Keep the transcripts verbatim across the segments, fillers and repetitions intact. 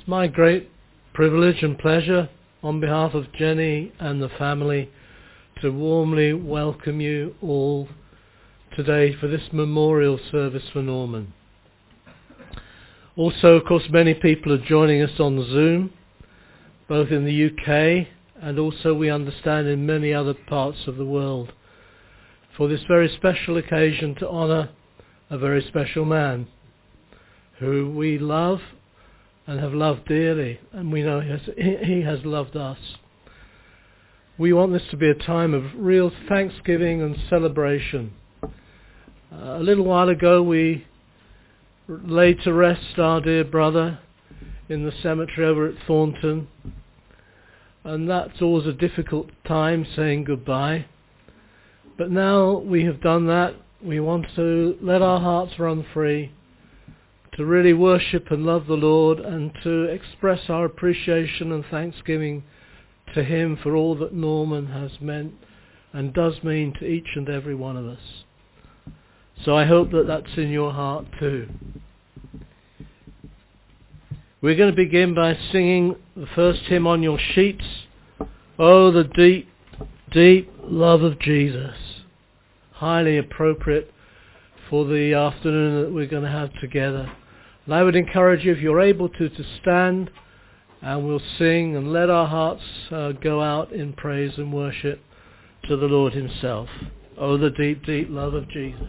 It's my great privilege and pleasure on behalf of Jenny and the family to warmly welcome you all today for this memorial service for Norman. Also, of course, many people are joining us on Zoom, both in the U K and also, we understand, in many other parts of the world, for this very special occasion to honour a very special man who we love and have loved dearly, and we know he has, he has loved us. We want this to be a time of real thanksgiving and celebration. Uh, a little while ago we laid to rest our dear brother in the cemetery over at Thornton, and that's always a difficult time saying goodbye. But now we have done that, we want to let our hearts run free, to really worship and love the Lord, and to express our appreciation and thanksgiving to him for all that Norman has meant and does mean to each and every one of us. So I hope that that's in your heart too. We're going to begin by singing the first hymn on your sheets, Oh, the deep, deep love of Jesus. Highly appropriate for the afternoon that we're going to have together. And I would encourage you, if you're able to, to stand, and we'll sing and let our hearts uh, go out in praise and worship to the Lord himself. Oh, the deep, deep love of Jesus.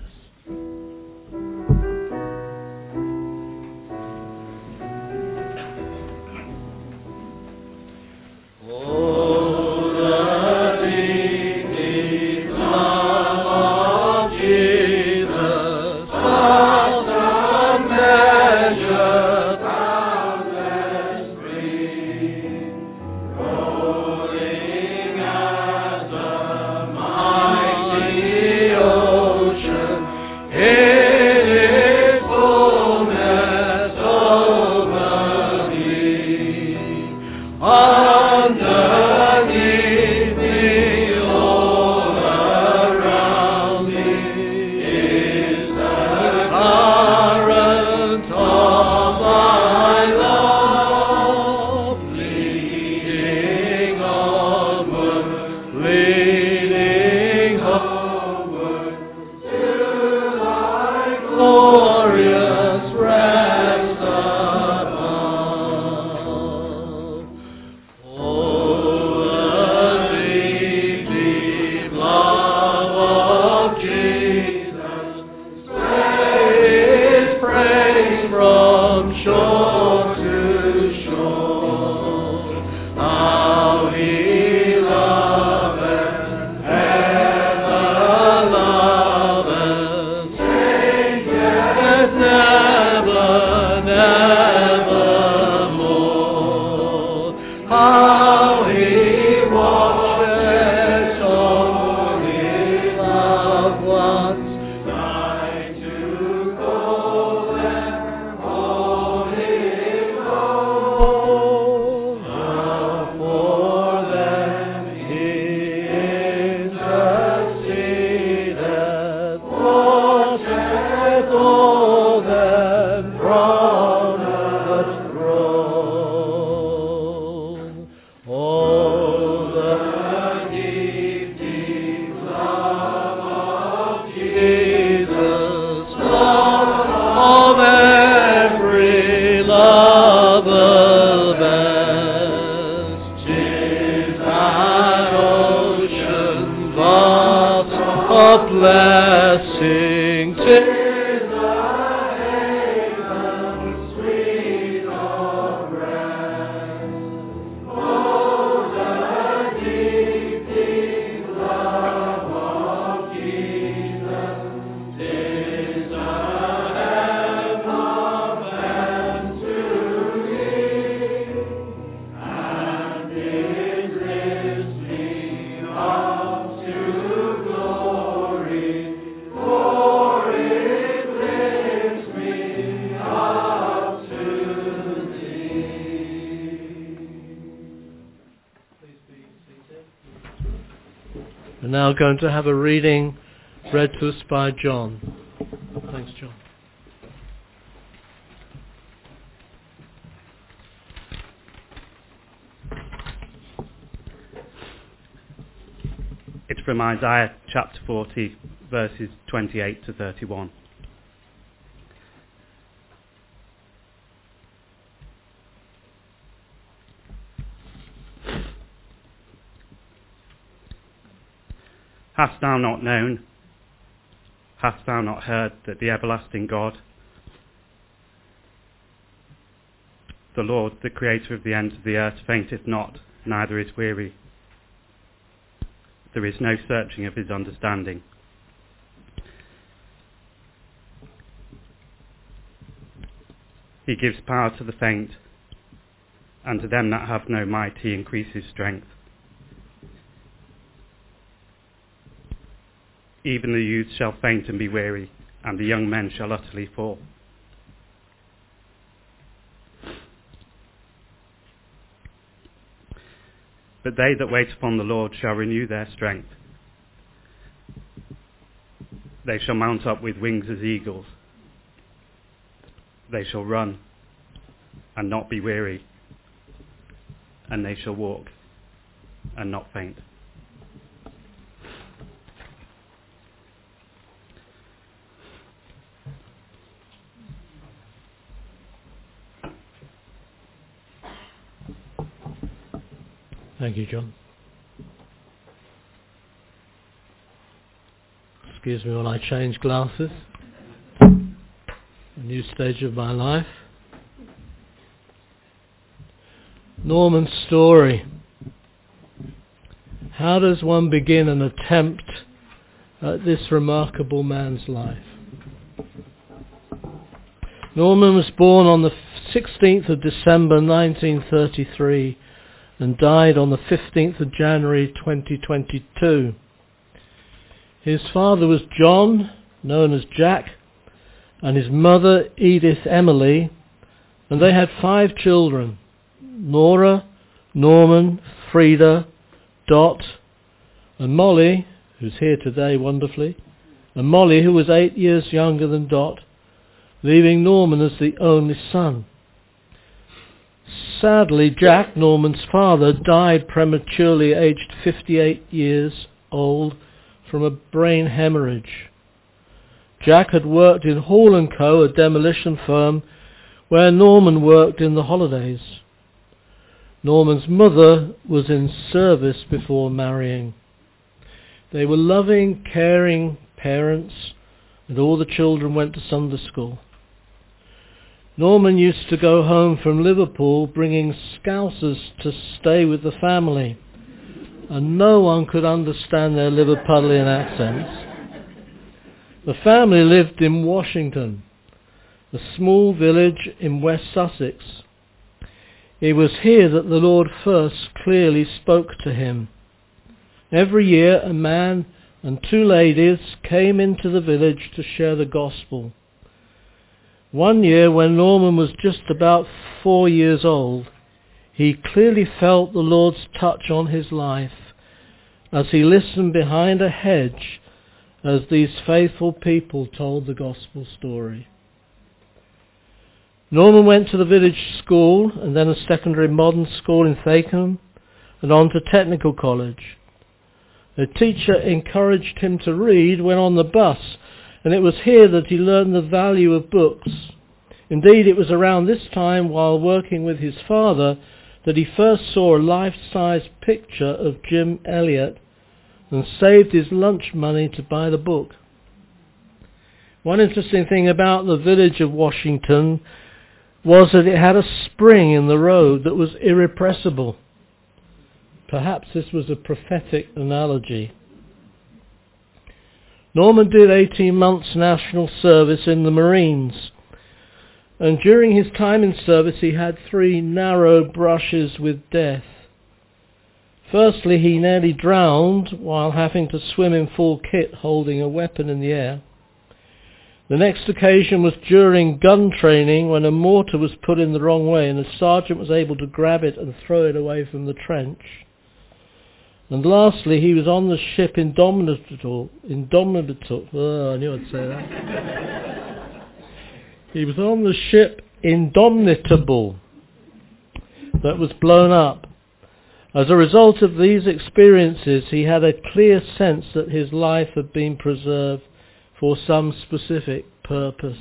Now going to have a reading read to us by John. Thanks, John. from Isaiah chapter forty, verses twenty-eight to thirty-one. Hast thou not known, hast thou not heard that the everlasting God, the Lord, the creator of the ends of the earth, fainteth not, neither is weary. There is no searching of his understanding. He gives power to the faint, and to them that have no might he increases strength. Even the youths shall faint and be weary, and the young men shall utterly fall. But they that wait upon the Lord shall renew their strength. They shall mount up with wings as eagles. They shall run and not be weary, and they shall walk and not faint. Thank you, John. Excuse me while I change glasses. A new stage of my life. Norman's story. How does one begin an attempt at this remarkable man's life? Norman was born on the sixteenth of December nineteen thirty-three and died on the fifteenth of January twenty twenty-two. His father was John, known as Jack, and his mother Edith Emily, and they had five children: Nora, Norman, Frida, Dot, and Molly, who's here today wonderfully, and Molly, who was eight years younger than Dot, leaving Norman as the only son. Sadly, Jack, Norman's father, died prematurely aged fifty-eight years old from a brain hemorrhage. Jack had worked in Hall and Co, a demolition firm, where Norman worked in the holidays. Norman's mother was in service before marrying. They were loving, caring parents, and all the children went to Sunday school. Norman used to go home from Liverpool bringing Scousers to stay with the family, and no one could understand their Liverpudlian accents. The family lived in Washington, a small village in West Sussex. It was here that the Lord first clearly spoke to him. Every year a man and two ladies came into the village to share the gospel. One year, when Norman was just about four years old, he clearly felt the Lord's touch on his life as he listened behind a hedge as these faithful people told the gospel story. Norman went to the village school and then a secondary modern school in Fakenham and on to technical college. The teacher encouraged him to read when on the bus, and it was here that he learned the value of books. Indeed, it was around this time, while working with his father, that he first saw a life-size picture of Jim Elliot and saved his lunch money to buy the book. One interesting thing about the village of Washington was that it had a spring in the road that was irrepressible. Perhaps this was a prophetic analogy. Norman did eighteen months national service in the Marines, and during his time in service he had three narrow brushes with death. Firstly, he nearly drowned while having to swim in full kit holding a weapon in the air. The next occasion was during gun training, when a mortar was put in the wrong way and a sergeant was able to grab it and throw it away from the trench. And lastly, he was on the ship Indomitable. Indomitable. Oh, I knew I'd say that. He was on the ship Indomitable that was blown up. As a result of these experiences, he had a clear sense that his life had been preserved for some specific purpose.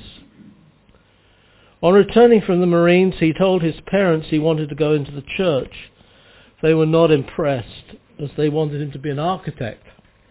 On returning from the Marines, he told his parents he wanted to go into the church. They were not impressed, as they wanted him to be an architect.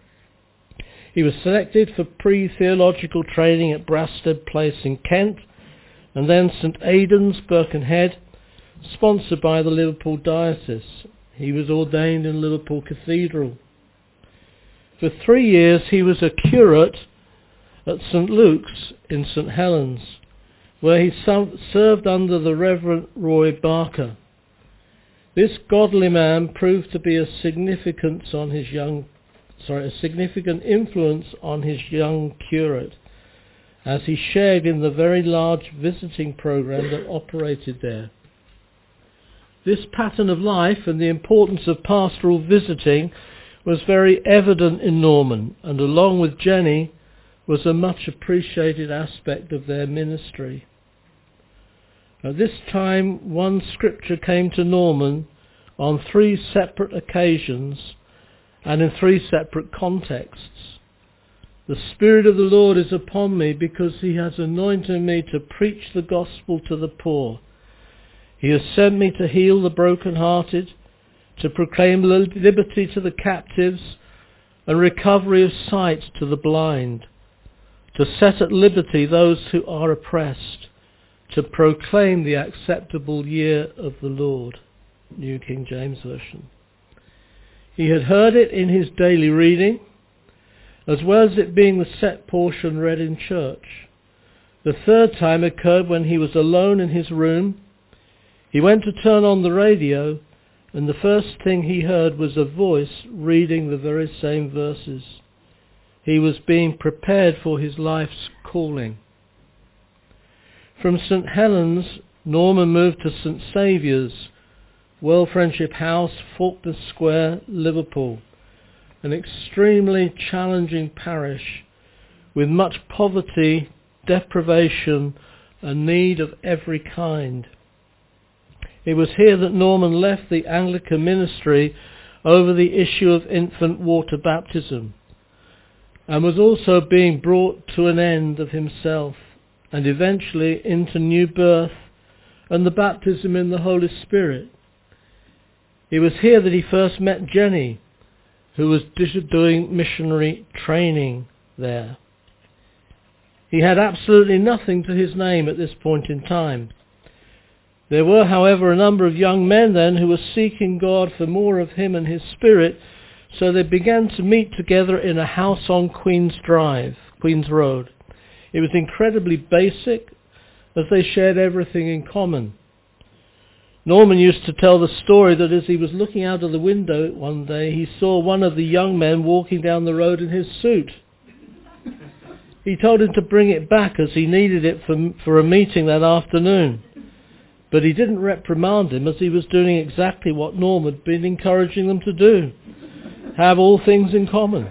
He was selected for pre-theological training at Brasted Place in Kent, and then St Aidan's, Birkenhead, sponsored by the Liverpool Diocese. He was ordained in Liverpool Cathedral. For three years he was a curate at St Luke's in St Helens, where he served under the Reverend Roy Barker. This godly man proved to be a significance on his young, sorry, a significant influence on his young curate, as he shared in the very large visiting program that operated there. This pattern of life and the importance of pastoral visiting was very evident in Norman, and along with Jenny was a much appreciated aspect of their ministry. At this time, one scripture came to Norman on three separate occasions and in three separate contexts. The Spirit of the Lord is upon me because he has anointed me to preach the gospel to the poor. He has sent me to heal the brokenhearted, to proclaim liberty to the captives and recovery of sight to the blind, to set at liberty those who are oppressed, to proclaim the acceptable year of the Lord. New King James Version. He had heard it in his daily reading, as well as it being the set portion read in church. The third time occurred when he was alone in his room. He went to turn on the radio, and the first thing he heard was a voice reading the very same verses. He was being prepared for his life's calling. From St Helens, Norman moved to St Saviour's, World Friendship House, Faulkner Square, Liverpool, an extremely challenging parish with much poverty, deprivation and need of every kind. It was here that Norman left the Anglican ministry over the issue of infant water baptism, and was also being brought to an end of himself, and eventually into new birth and the baptism in the Holy Spirit. It was here that he first met Jenny, who was doing missionary training there. He had absolutely nothing to his name at this point in time. There were, however, a number of young men then who were seeking God for more of him and his Spirit, so they began to meet together in a house on Queen's Drive, Queen's Road. It was incredibly basic, as they shared everything in common. Norman used to tell the story that as he was looking out of the window one day, he saw one of the young men walking down the road in his suit. He told him to bring it back as he needed it for, for a meeting that afternoon. But he didn't reprimand him, as he was doing exactly what Norman had been encouraging them to do. Have all things in common.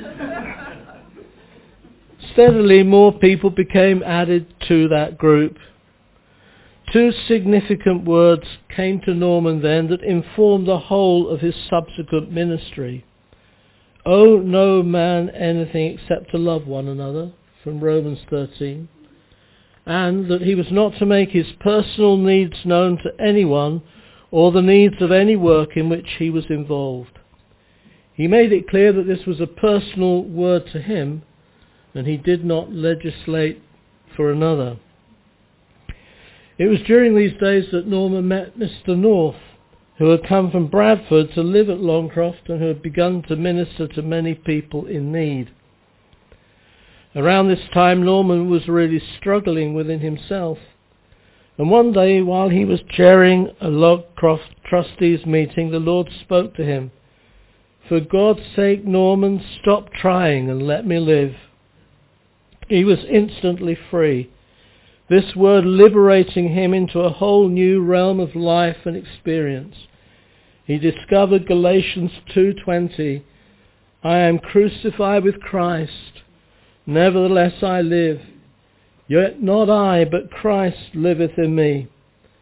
Steadily more people became added to that group. Two significant words came to Norman then that informed the whole of his subsequent ministry. Owe no man anything except to love one another, from Romans thirteen, and that he was not to make his personal needs known to anyone or the needs of any work in which he was involved. He made it clear that this was a personal word to him, and he did not legislate for another. It was during these days that Norman met Mister North, who had come from Bradford to live at Longcroft and who had begun to minister to many people in need. Around this time, Norman was really struggling within himself, and one day while he was chairing a Longcroft trustees meeting, the Lord spoke to him. For God's sake, Norman, stop trying and let me live. He was instantly free, this word liberating him into a whole new realm of life and experience. He discovered Galatians two twenty, I am crucified with Christ, nevertheless I live, yet not I, but Christ liveth in me.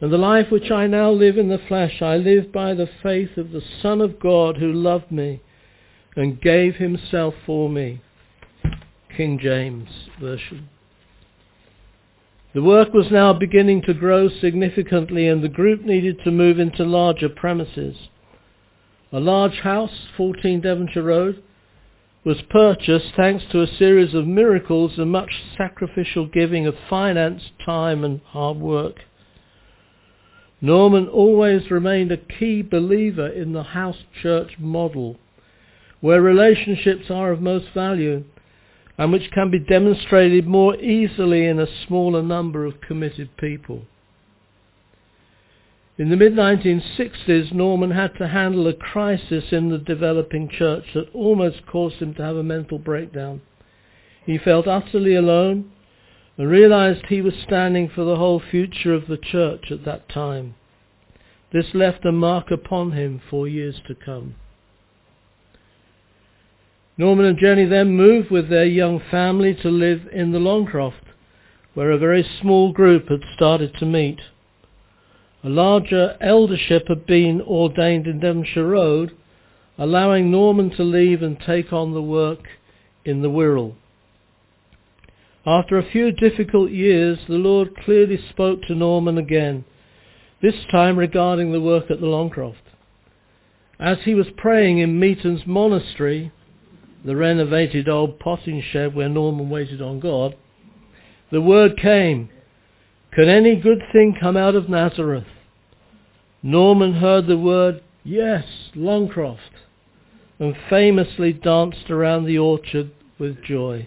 And the life which I now live in the flesh, I live by the faith of the Son of God who loved me and gave himself for me. King James Version. The work was now beginning to grow significantly, and the group needed to move into larger premises. A large house, fourteen Devonshire Road, was purchased thanks to a series of miracles and much sacrificial giving of finance, time and hard work. Norman always remained a key believer in the house church model, where relationships are of most value and which can be demonstrated more easily in a smaller number of committed people. In the mid nineteen sixties, Norman had to handle a crisis in the developing church that almost caused him to have a mental breakdown. He felt utterly alone and realized he was standing for the whole future of the church at that time. This left a mark upon him for years to come. Norman and Jenny then moved with their young family to live in the Longcroft, where a very small group had started to meet. A larger eldership had been ordained in Devonshire Road, allowing Norman to leave and take on the work in the Wirral. After a few difficult years, the Lord clearly spoke to Norman again, this time regarding the work at the Longcroft. As he was praying in Meaton's Monastery, the renovated old potting shed where Norman waited on God, the word came, "Can any good thing come out of Nazareth?" Norman heard the word, "Yes, Longcroft," and famously danced around the orchard with joy.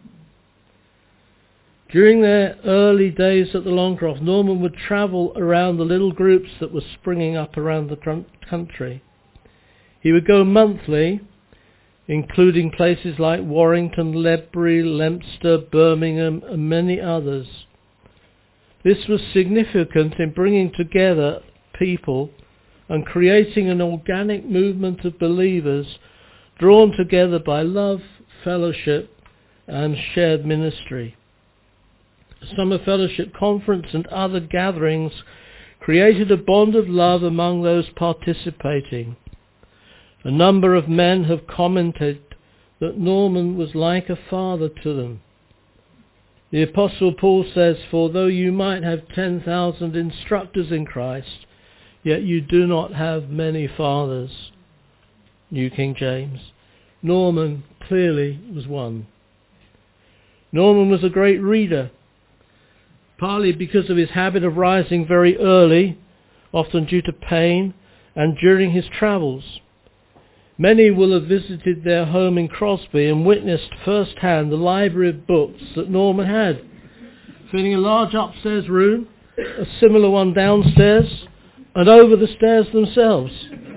During their early days at the Longcroft, Norman would travel around the little groups that were springing up around the country. He would go monthly, including places like Warrington, Ledbury, Leominster, Birmingham and many others. This was significant in bringing together people and creating an organic movement of believers drawn together by love, fellowship and shared ministry. Summer Fellowship Conference and other gatherings created a bond of love among those participating. A number of men have commented that Norman was like a father to them. The Apostle Paul says, "For though you might have ten thousand instructors in Christ, yet you do not have many fathers." New King James. Norman clearly was one. Norman was a great reader, partly because of his habit of rising very early, often due to pain, and during his travels. Many will have visited their home in Crosby and witnessed firsthand the library of books that Norman had, filling a large upstairs room, a similar one downstairs, and over the stairs themselves.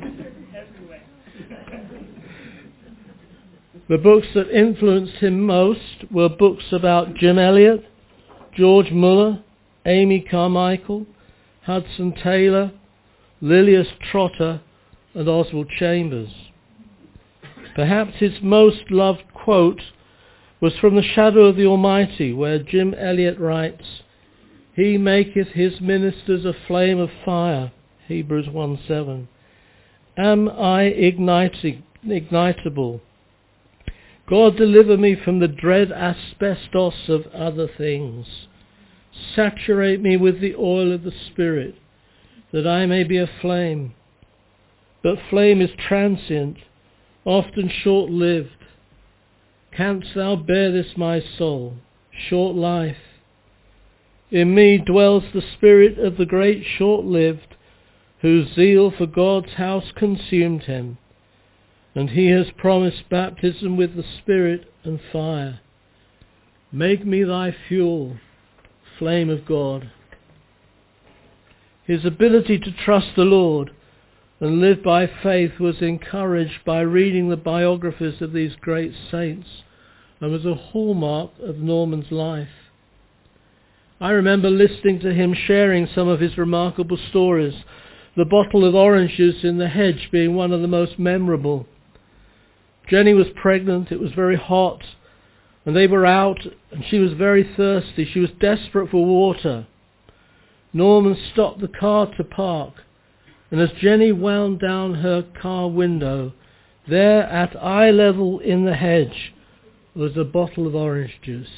The books that influenced him most were books about Jim Elliot, George Muller, Amy Carmichael, Hudson Taylor, Lilias Trotter, and Oswald Chambers. Perhaps his most loved quote was from The Shadow of the Almighty, where Jim Elliot writes, "He maketh his ministers a flame of fire," Hebrews one seven. "Am I igniting, ignitable? God deliver me from the dread asbestos of other things. Saturate me with the oil of the Spirit, that I may be a flame." But flame is transient, often short-lived. Canst thou bear this, my soul? Short life. In me dwells the spirit of the great short-lived, whose zeal for God's house consumed him, and he has promised baptism with the Spirit and fire. Make me thy fuel, flame of God. His ability to trust the Lord and live by faith was encouraged by reading the biographies of these great saints and was a hallmark of Norman's life. I remember listening to him sharing some of his remarkable stories, the bottle of oranges in the hedge being one of the most memorable. Jenny was pregnant, it was very hot, and they were out, and she was very thirsty. She was desperate for water. Norman stopped the car to park, and as Jenny wound down her car window, there at eye level in the hedge was a bottle of orange juice.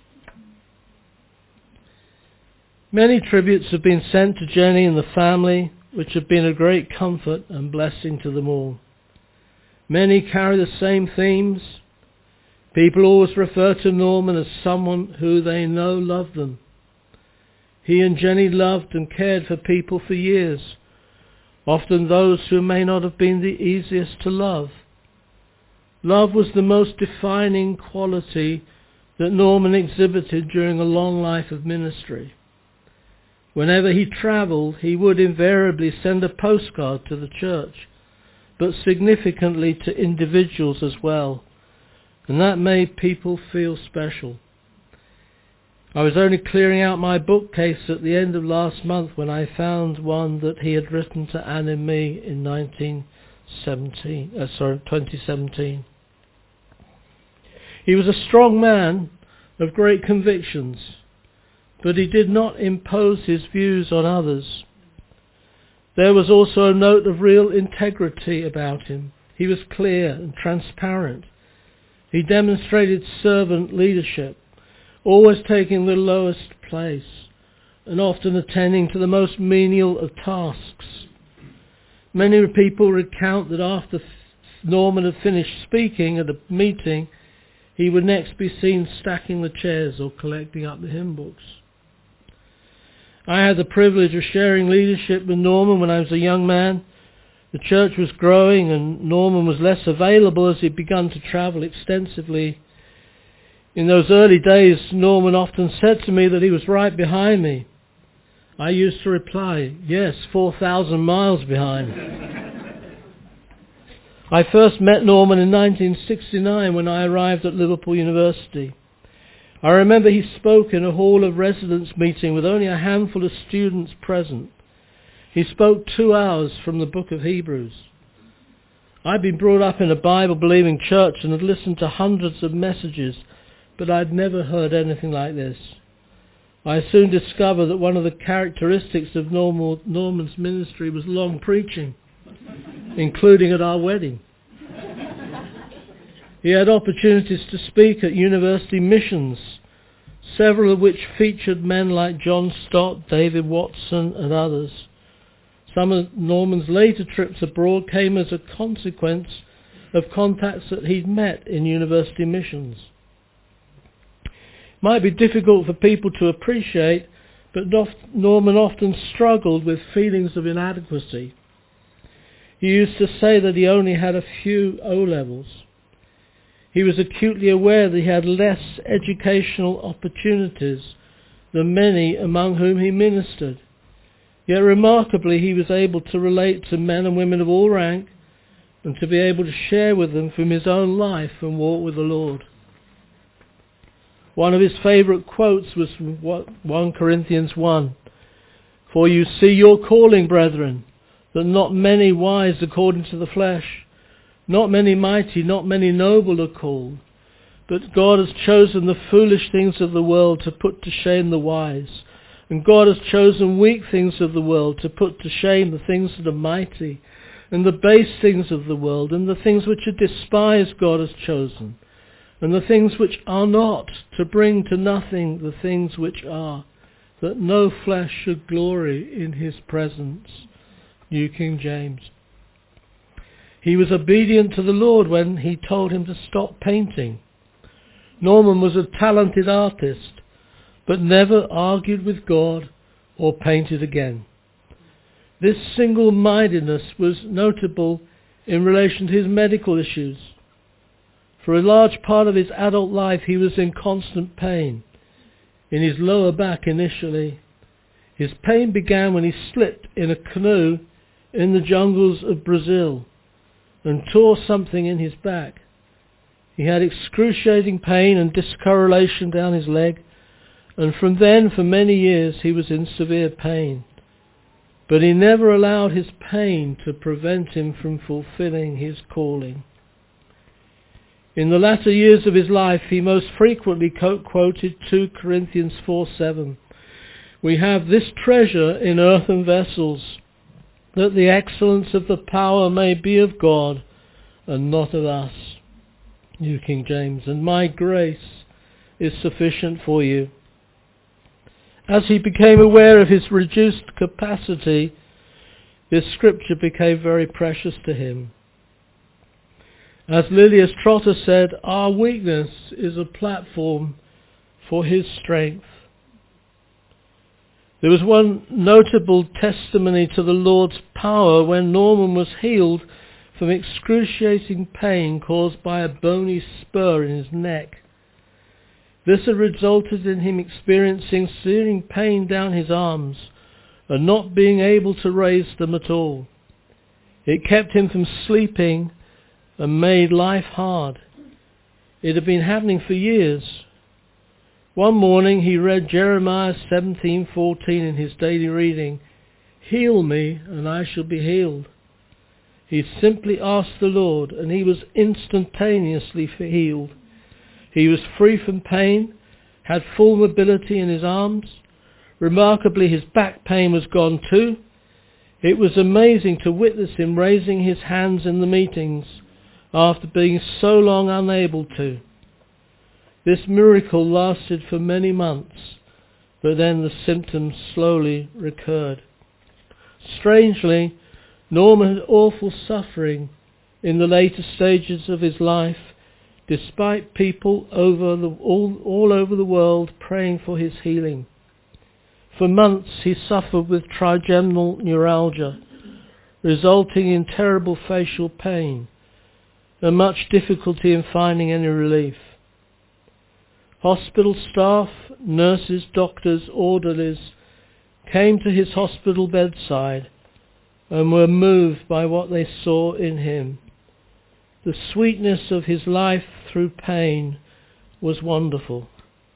Many tributes have been sent to Jenny and the family, which have been a great comfort and blessing to them all. Many carry the same themes. People always refer to Norman as someone who they know loved them. He and Jenny loved and cared for people for years, often those who may not have been the easiest to love. Love was the most defining quality that Norman exhibited during a long life of ministry. Whenever he travelled, he would invariably send a postcard to the church, but significantly to individuals as well, and that made people feel special. I was only clearing out my bookcase at the end of last month when I found one that he had written to Anne and me in nineteen seventeen, uh, sorry, twenty seventeen. He was a strong man of great convictions, but he did not impose his views on others. There was also a note of real integrity about him. He was clear and transparent. He demonstrated servant leadership, always taking the lowest place and often attending to the most menial of tasks. Many people recount that after Norman had finished speaking at a meeting, he would next be seen stacking the chairs or collecting up the hymn books. I had the privilege of sharing leadership with Norman when I was a young man. The church was growing and Norman was less available as he'd begun to travel extensively. In those early days, Norman often said to me that he was right behind me. I used to reply, yes, four thousand miles behind. I first met Norman in nineteen sixty-nine when I arrived at Liverpool University. I remember he spoke in a hall of residence meeting with only a handful of students present. He spoke two hours from the book of Hebrews. I'd been brought up in a Bible-believing church and had listened to hundreds of messages, but I'd never heard anything like this. I soon discovered that one of the characteristics of Normal, Norman's ministry was long preaching, including at our wedding. He had opportunities to speak at university missions, several of which featured men like John Stott, David Watson and others. Some of Norman's later trips abroad came as a consequence of contacts that he'd met in university missions. It might be difficult for people to appreciate, but Norman often struggled with feelings of inadequacy. He used to say that he only had a few O-levels. He was acutely aware that he had less educational opportunities than many among whom he ministered. Yet remarkably, he was able to relate to men and women of all rank and to be able to share with them from his own life and walk with the Lord. One of his favourite quotes was from First Corinthians one. For you see your calling, brethren, that not many wise according to the flesh, not many mighty, not many noble are called, but God has chosen the foolish things of the world to put to shame the wise. And God has chosen weak things of the world to put to shame the things that are mighty, and the base things of the world, and the things which are despised God has chosen, and the things which are not, to bring to nothing the things which are, that no flesh should glory in his presence. New King James. He was obedient to the Lord when he told him to stop painting. Norman was a talented artist, but never argued with God or painted again. This single-mindedness was notable in relation to his medical issues. For a large part of his adult life he was in constant pain, in his lower back initially. His pain began when he slipped in a canoe in the jungles of Brazil and tore something in his back. He had excruciating pain and discoloration down his leg, and from then for many years he was in severe pain. But he never allowed his pain to prevent him from fulfilling his calling. In the latter years of his life he most frequently quoted Second Corinthians four seven, We have this treasure in earthen vessels, that the excellence of the power may be of God and not of us. New King James. And my grace is sufficient for you. As he became aware of his reduced capacity, this scripture became very precious to him. As Lilias Trotter said, our weakness is a platform for his strength. There was one notable testimony to the Lord's power when Norman was healed from excruciating pain caused by a bony spur in his neck. This had resulted in him experiencing searing pain down his arms and not being able to raise them at all. It kept him from sleeping and made life hard. It had been happening for years. One morning he read Jeremiah seventeen fourteen in his daily reading. Heal me and I shall be healed. He simply asked the Lord and he was instantaneously healed. He was free from pain, had full mobility in his arms. Remarkably, his back pain was gone too. It was amazing to witness him raising his hands in the meetings after being so long unable to. This miracle lasted for many months, but then the symptoms slowly recurred. Strangely, Norman had awful suffering in the later stages of his life, despite people over the, all, all over the world praying for his healing. For months he suffered with trigeminal neuralgia, resulting in terrible facial pain and much difficulty in finding any relief. Hospital staff, nurses, doctors, orderlies came to his hospital bedside and were moved by what they saw in him. The sweetness of his life through pain was wonderful.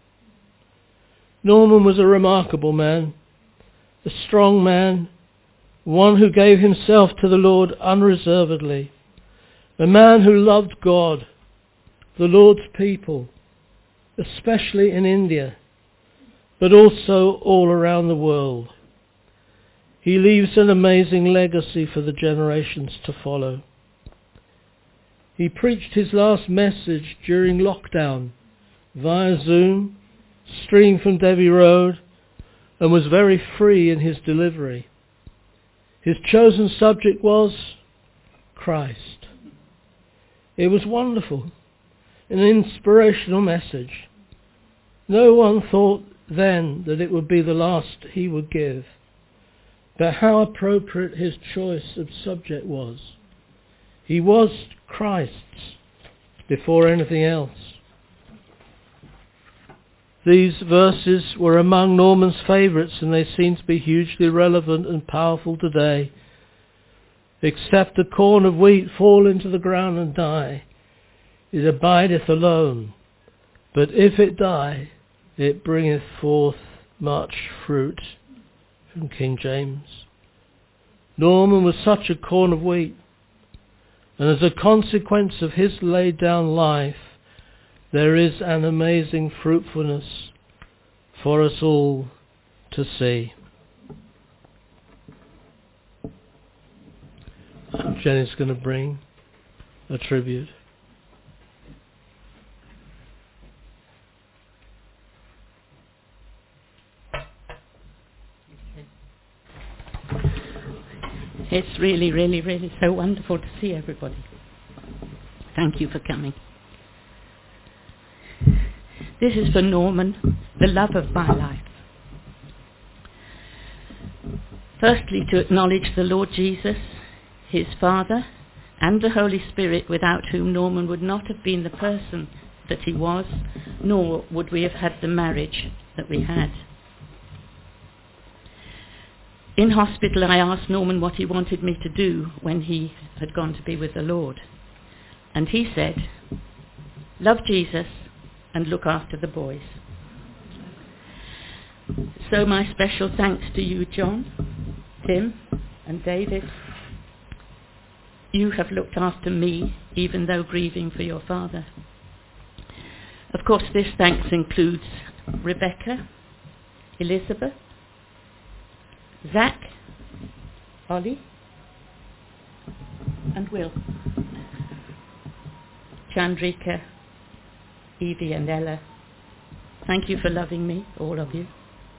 Norman was a remarkable man, a strong man, one who gave himself to the Lord unreservedly, a man who loved God, the Lord's people, especially in India, but also all around the world. He leaves an amazing legacy for the generations to follow. He preached his last message during lockdown via Zoom, streamed from Devi Road, and was very free in his delivery. His chosen subject was Christ. It was wonderful, an inspirational message. No one thought then that it would be the last he would give, but how appropriate his choice of subject was. He was Christ's before anything else. These verses were among Norman's favourites, and they seem to be hugely relevant and powerful today. Except a corn of wheat fall into the ground and die, it abideth alone. But if it die, it bringeth forth much fruit. From King James. Norman was such a corn of wheat, and as a consequence of his laid down life, there is an amazing fruitfulness for us all to see. Jenny's going to bring a tribute. It's really, really, really so wonderful to see everybody. Thank you for coming. This is for Norman, the love of my life. Firstly, to acknowledge the Lord Jesus, his Father, and the Holy Spirit, without whom Norman would not have been the person that he was, nor would we have had the marriage that we had. In hospital, I asked Norman what he wanted me to do when he had gone to be with the Lord. And he said, love Jesus and look after the boys. So my special thanks to you, John, Tim and David. You have looked after me, even though grieving for your father. Of course, this thanks includes Rebecca, Elizabeth, Zach, Ollie, and Will. Chandrika, Evie and Ella, thank you for loving me, all of you.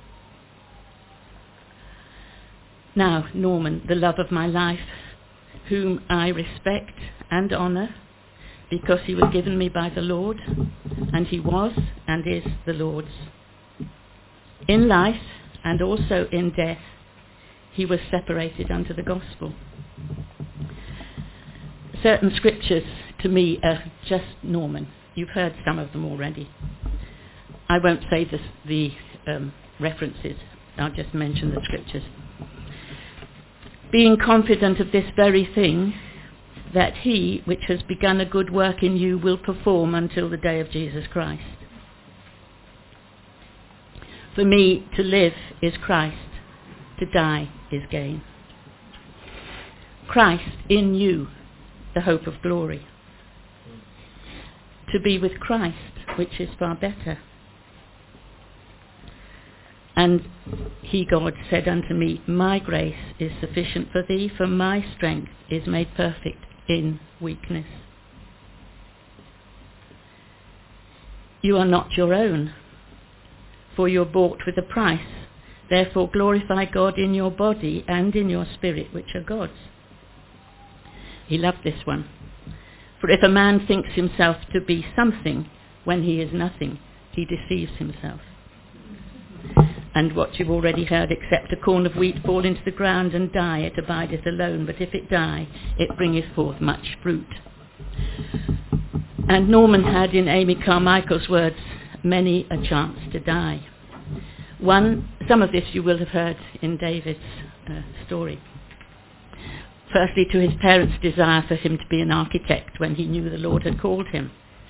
Now, Norman, the love of my life, whom I respect and honour, because he was given me by the Lord, and he was and is the Lord's. In life and also in death, he was separated unto the gospel. Certain scriptures to me are just Norman. You've heard some of them already. I won't say this, the um, references, I'll just mention the scriptures. Being confident of this very thing, that he which has begun a good work in you will perform until the day of Jesus Christ. For me, to live is Christ, to die is gain. Christ in you, the hope of glory. To be with Christ, which is far better. And he, God, said unto me, my grace is sufficient for thee, for my strength is made perfect in weakness. You are not your own, for you are bought with a price. Therefore glorify God in your body and in your spirit, which are God's. He loved this one. For if a man thinks himself to be something when he is nothing, he deceives himself. And what you've already heard, except a corn of wheat fall into the ground and die, it abideth alone, but if it die, it bringeth forth much fruit. And Norman had, in Amy Carmichael's words, many a chance to die. One, some of this you will have heard in David's uh, story. Firstly, to his parents' desire for him to be an architect when he knew the Lord had called him.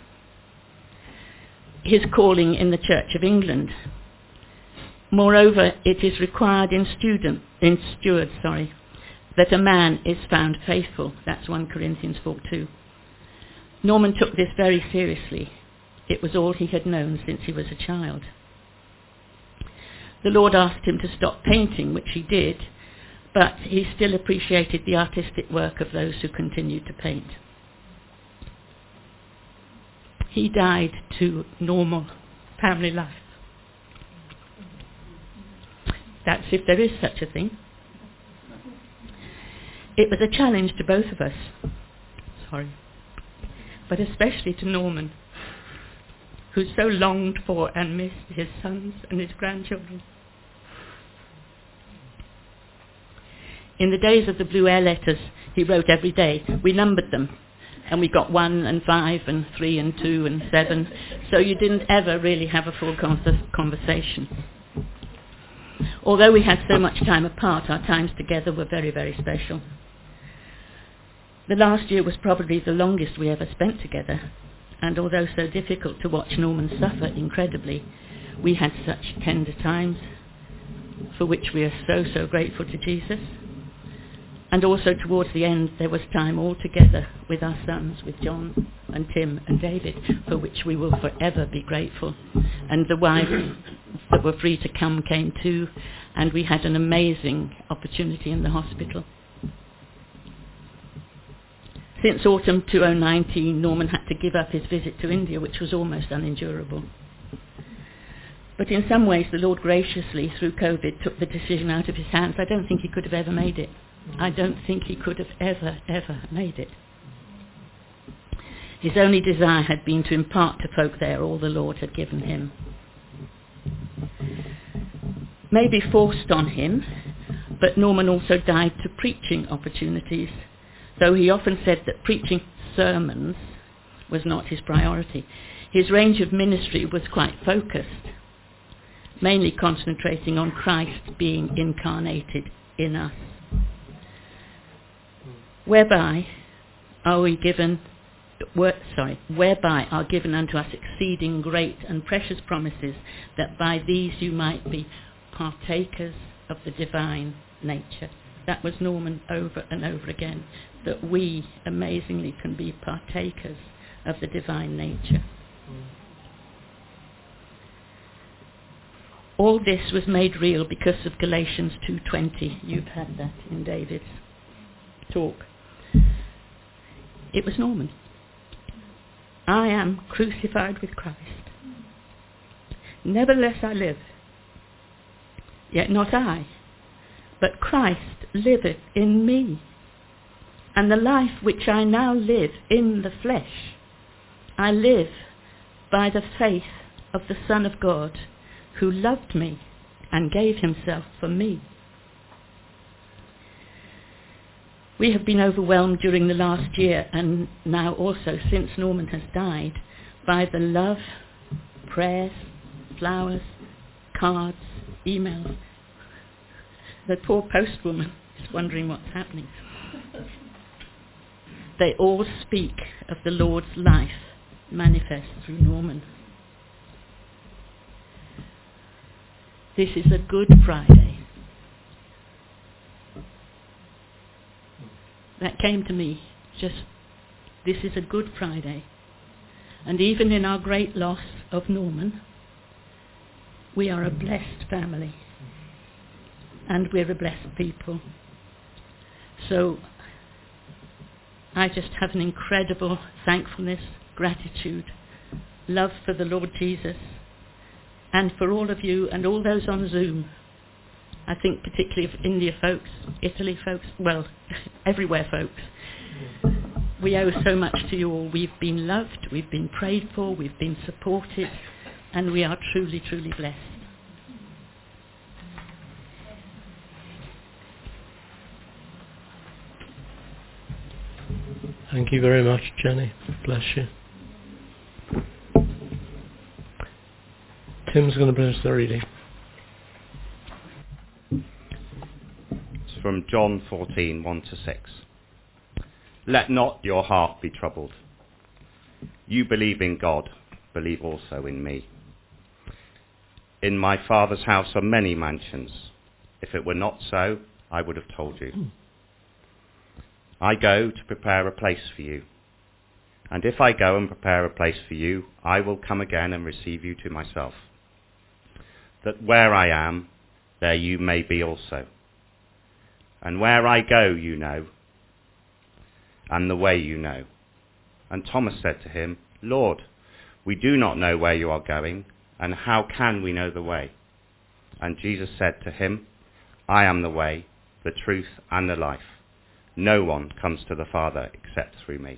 His calling in the Church of England. Moreover, it is required in student, in steward, sorry, that a man is found faithful. That's First Corinthians four two. Norman took this very seriously. It was all he had known since he was a child. The Lord asked him to stop painting, which he did, but he still appreciated the artistic work of those who continued to paint. He died to normal family life. That's if there is such a thing. It was a challenge to both of us. Sorry. But especially to Norman, who so longed for and missed his sons and his grandchildren. In the days of the Blue Air letters, he wrote every day. We numbered them, and we got one and five and three and two and seven, so you didn't ever really have a full conversation. Although we had so much time apart, our times together were very, very special. The last year was probably the longest we ever spent together, and although so difficult to watch Norman suffer incredibly, we had such tender times for which we are so, so grateful to Jesus. And also towards the end there was time all together with our sons, with John and Tim and David, for which we will forever be grateful. And the wives that were free to come came too, and we had an amazing opportunity in the hospital. Since autumn two thousand nineteen, Norman had to give up his visit to India, which was almost unendurable. But in some ways the Lord graciously, through COVID, took the decision out of his hands. I don't think he could have ever made it. I don't think he could have ever, ever made it. His only desire had been to impart to folk there all the Lord had given him. Maybe forced on him, but Norman also died to preaching opportunities, though he often said that preaching sermons was not his priority. His range of ministry was quite focused, mainly concentrating on Christ being incarnated in us. Whereby are we given, were, sorry, whereby are given unto us exceeding great and precious promises, that by these you might be partakers of the divine nature. That was Norman over and over again, that we amazingly can be partakers of the divine nature. all this was made real because of Galatians two twenty. You've had that in David's talk. It was Norman. I am crucified with Christ. Nevertheless I live. Yet not I, but Christ liveth in me. And the life which I now live in the flesh, I live by the faith of the Son of God, who loved me and gave himself for me. We have been overwhelmed during the last year, and now also since Norman has died, by the love, prayers, flowers, cards, emails. The poor postwoman is wondering what's happening. They all speak of the Lord's life manifest through Norman. This is a Good Friday. That came to me, just, this is a Good Friday. And even in our great loss of Norman, we are a blessed family. And we're a blessed people. So I just have an incredible thankfulness, gratitude, love for the Lord Jesus, and for all of you and all those on Zoom. I think particularly of India folks, Italy folks, well, everywhere folks. We owe so much to you all. We've been loved, we've been prayed for, we've been supported, and we are truly, truly blessed. Thank you very much, Jenny. Bless you. Tim's going to bring us the reading. It's from John fourteen, one to six. Let not your heart be troubled. You believe in God, believe also in me. In my Father's house are many mansions. If it were not so, I would have told you. I go to prepare a place for you. And if I go and prepare a place for you, I will come again and receive you to myself, that where I am, there you may be also. And where I go you know, and the way you know. And Thomas said to him, Lord, we do not know where you are going, and how can we know the way? And Jesus said to him, I am the way, the truth, and the life. No one comes to the Father except through me.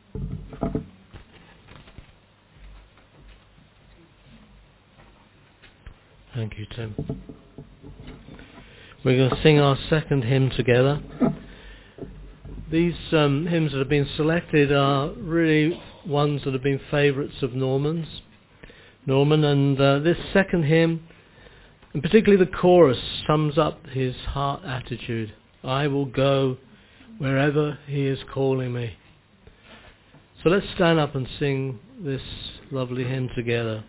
Thank you, Tim. We're going to sing our second hymn together. These um, hymns that have been selected are really ones that have been favourites of Norman's. Norman, and uh, this second hymn, and particularly the chorus, sums up his heart attitude. I will go wherever he is calling me. So let's stand up and sing this lovely hymn together.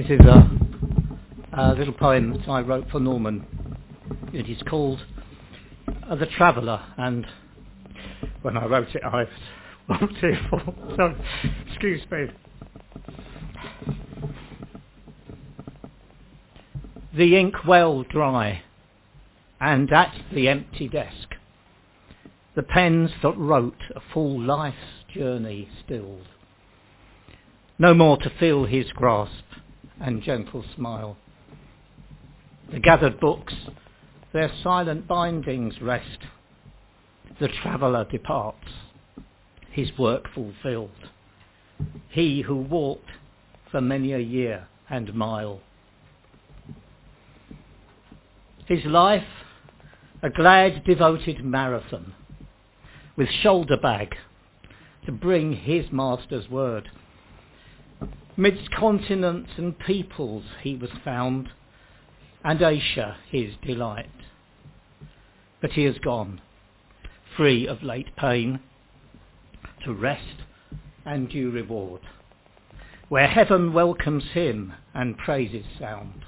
This is a, a little poem that I wrote for Norman. It is called uh, The Traveller, and when I wrote it I was well tearful, so excuse me. The ink well dry, and at the empty desk, the pens that wrote a full life's journey stilled. No more to feel his grasp and gentle smile. The gathered books, their silent bindings rest. The traveller departs, his work fulfilled. He who walked for many a year and mile. His life, a glad devoted marathon, with shoulder bag to bring his master's word. Midst continents and peoples he was found, and Asia his delight. But he has gone, free of late pain, to rest and due reward, where heaven welcomes him and praises sound.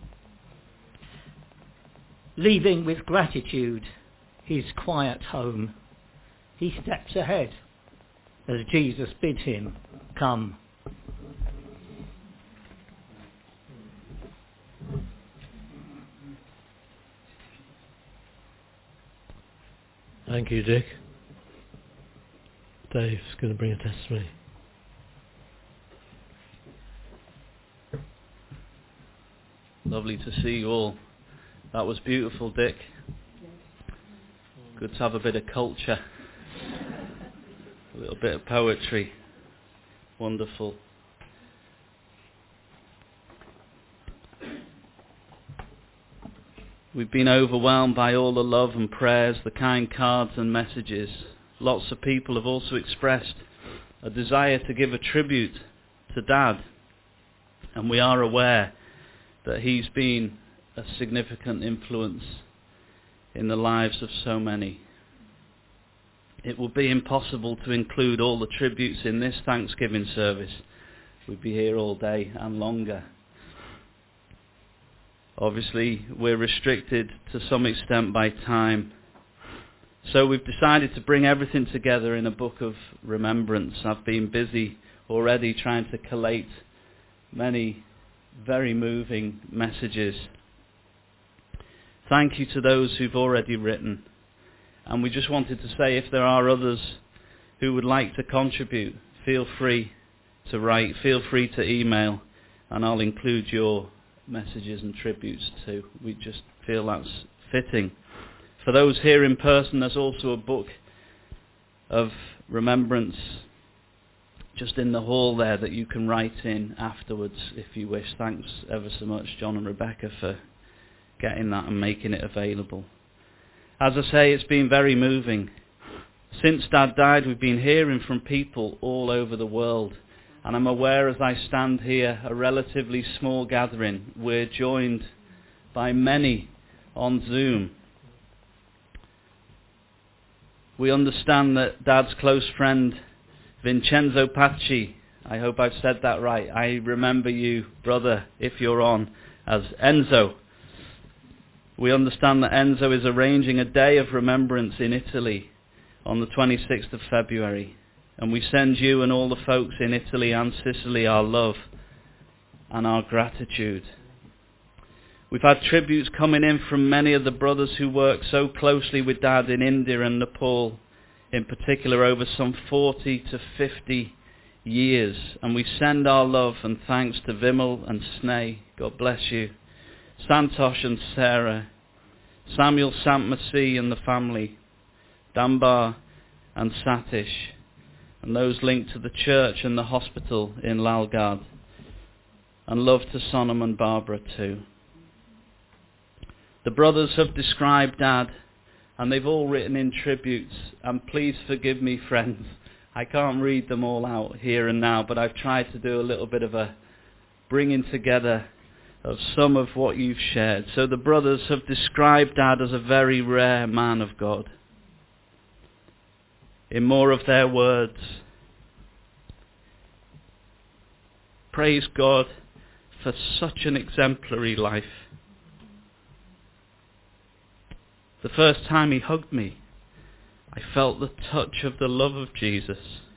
Leaving with gratitude his quiet home, he steps ahead as Jesus bids him come. Thank you, Dick. Dave's going to bring a testimony. Lovely to see you all. That was beautiful, Dick. Good to have a bit of culture. A little bit of poetry. Wonderful. We've been overwhelmed by all the love and prayers, the kind cards and messages. Lots of people have also expressed a desire to give a tribute to Dad. And we are aware that he's been a significant influence in the lives of so many. It would be impossible to include all the tributes in this Thanksgiving service. We'd be here all day and longer. Obviously, we're restricted to some extent by time. So we've decided to bring everything together in a book of remembrance. I've been busy already trying to collate many very moving messages. Thank you to those who've already written. And we just wanted to say, if there are others who would like to contribute, feel free to write, feel free to email, and I'll include your messages and tributes too. We just feel that's fitting. For those here in person, there's also a book of remembrance just in the hall there that you can write in afterwards if you wish. Thanks ever so much, John and Rebecca, for getting that and making it available. As I say, it's been very moving. Since Dad died, we've been hearing from people all over the world. And I'm aware as I stand here, a relatively small gathering, we're joined by many on Zoom. We understand that Dad's close friend, Vincenzo Pacci, I hope I've said that right. I remember you, brother, if you're on, as Enzo. We understand that Enzo is arranging a day of remembrance in Italy on the twenty-sixth of February. And we send you and all the folks in Italy and Sicily our love and our gratitude. We've had tributes coming in from many of the brothers who work so closely with Dad in India and Nepal, in particular over some forty to fifty years. And we send our love and thanks to Vimal and Sneh, God bless you, Santosh and Sarah, Samuel Sampmasi and the family, Dambar and Satish, and those linked to the church and the hospital in Lalgard. And love to Sonam and Barbara too. The brothers have described Dad, and they've all written in tributes. And please forgive me, friends, I can't read them all out here and now, but I've tried to do a little bit of a bringing together of some of what you've shared. So the brothers have described Dad as a very rare man of God. In more of their words, praise God for such an exemplary life. The first time he hugged me, I felt the touch of the love of Jesus.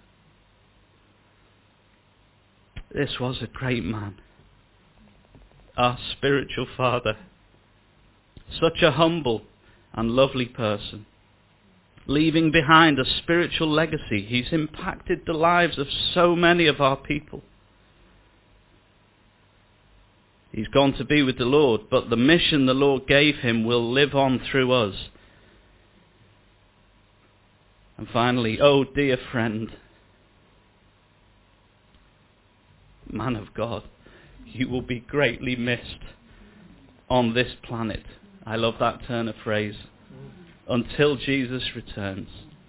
This was a great man, our spiritual father. Such a humble and lovely person, leaving behind a spiritual legacy. He's impacted the lives of so many of our people. He's gone to be with the Lord, but the mission the Lord gave him will live on through us. And finally, oh dear friend, man of God, you will be greatly missed on this planet. I love that turn of phrase. Until Jesus returns.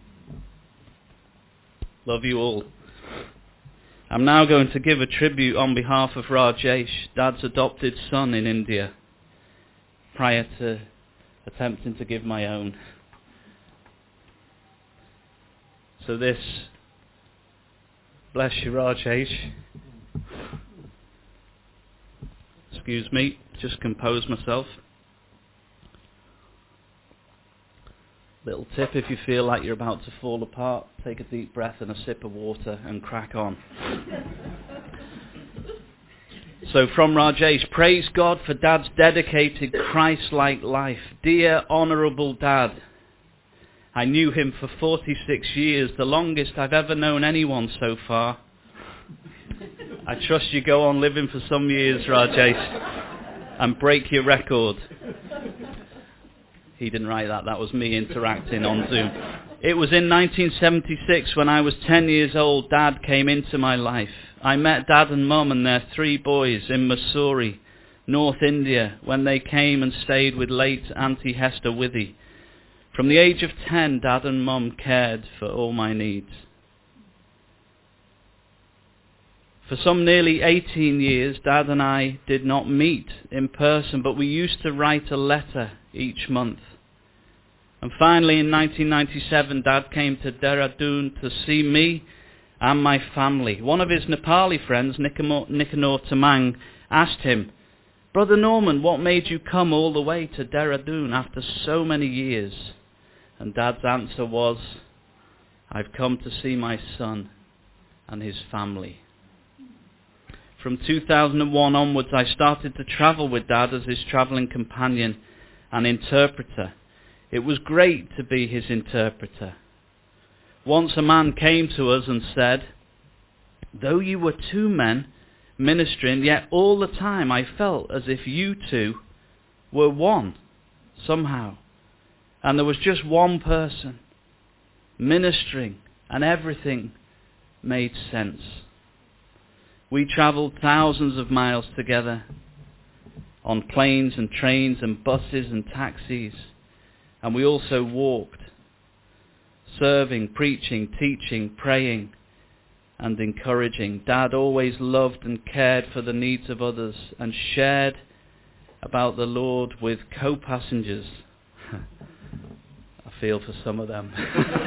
Love you all. I'm now going to give a tribute on behalf of Rajesh, Dad's adopted son in India, prior to attempting to give my own. So this, bless you Rajesh. Excuse me, just compose myself. Little tip, if you feel like you're about to fall apart, take a deep breath and a sip of water and crack on. So from Rajesh, praise God for Dad's dedicated Christ-like life. Dear Honourable Dad, I knew him for forty-six years, the longest I've ever known anyone so far. I trust you go on living for some years, Rajesh, and break your record. He didn't write that, that was me interacting on Zoom. It was in nineteen seventy-six when I was ten years old, Dad came into my life. I met Dad and Mum and their three boys in Mussoorie, North India, when they came and stayed with late Auntie Hester Withy. From the age of ten, Dad and Mum cared for all my needs. For some nearly eighteen years, Dad and I did not meet in person, but we used to write a letter each month. And finally in nineteen ninety-seven, Dad came to Dehradun to see me and my family. One of his Nepali friends, Nicanor Tamang, asked him, "Brother Norman, what made you come all the way to Dehradun after so many years?" And Dad's answer was, "I've come to see my son and his family." From two thousand one onwards, I started to travel with Dad as his travelling companion and interpreter. It was great to be his interpreter. Once a man came to us and said, "Though you were two men ministering, yet all the time I felt as if you two were one, somehow. And there was just one person ministering, and everything made sense." We travelled thousands of miles together on planes and trains and buses and taxis. And we also walked, serving, preaching, teaching, praying and encouraging. Dad always loved and cared for the needs of others and shared about the Lord with co-passengers. I feel for some of them.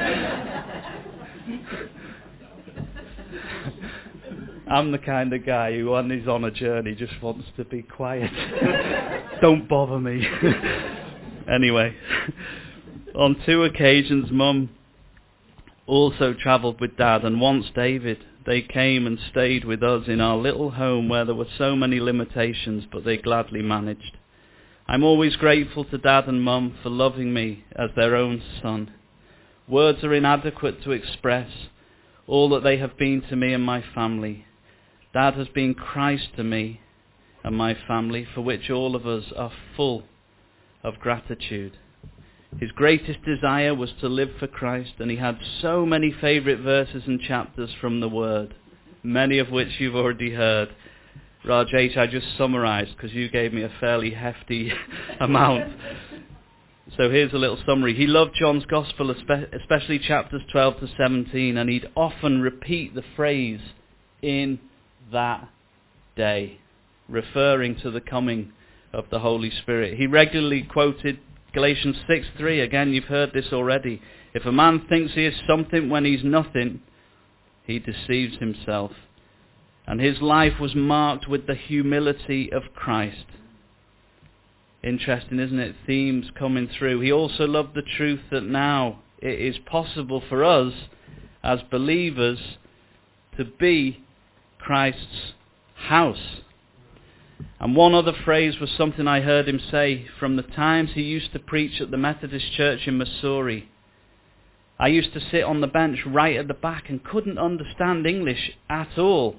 I'm the kind of guy who, when he's on a journey, just wants to be quiet. Don't bother me. Anyway, on two occasions, Mum also travelled with Dad, and once David. They came and stayed with us in our little home where there were so many limitations, but they gladly managed. I'm always grateful to Dad and Mum for loving me as their own son. Words are inadequate to express all that they have been to me and my family. Dad has been Christ to me and my family, for which all of us are full of gratitude. His greatest desire was to live for Christ, and he had so many favourite verses and chapters from the Word, many of which you've already heard. Rajesh, I just summarised because you gave me a fairly hefty amount. So here's a little summary. He loved John's Gospel, especially chapters twelve to seventeen, and he'd often repeat the phrase, "in that day," referring to the coming of the Holy Spirit. He regularly quoted Galatians six three. Again, you've heard this already. If a man thinks he is something when he's nothing, he deceives himself. And his life was marked with the humility of Christ. Interesting, isn't it? Themes coming through. He also loved the truth that now it is possible for us as believers to be Christ's house. And one other phrase was something I heard him say from the times he used to preach at the Methodist Church in Missouri. I used to sit on the bench right at the back and couldn't understand English at all.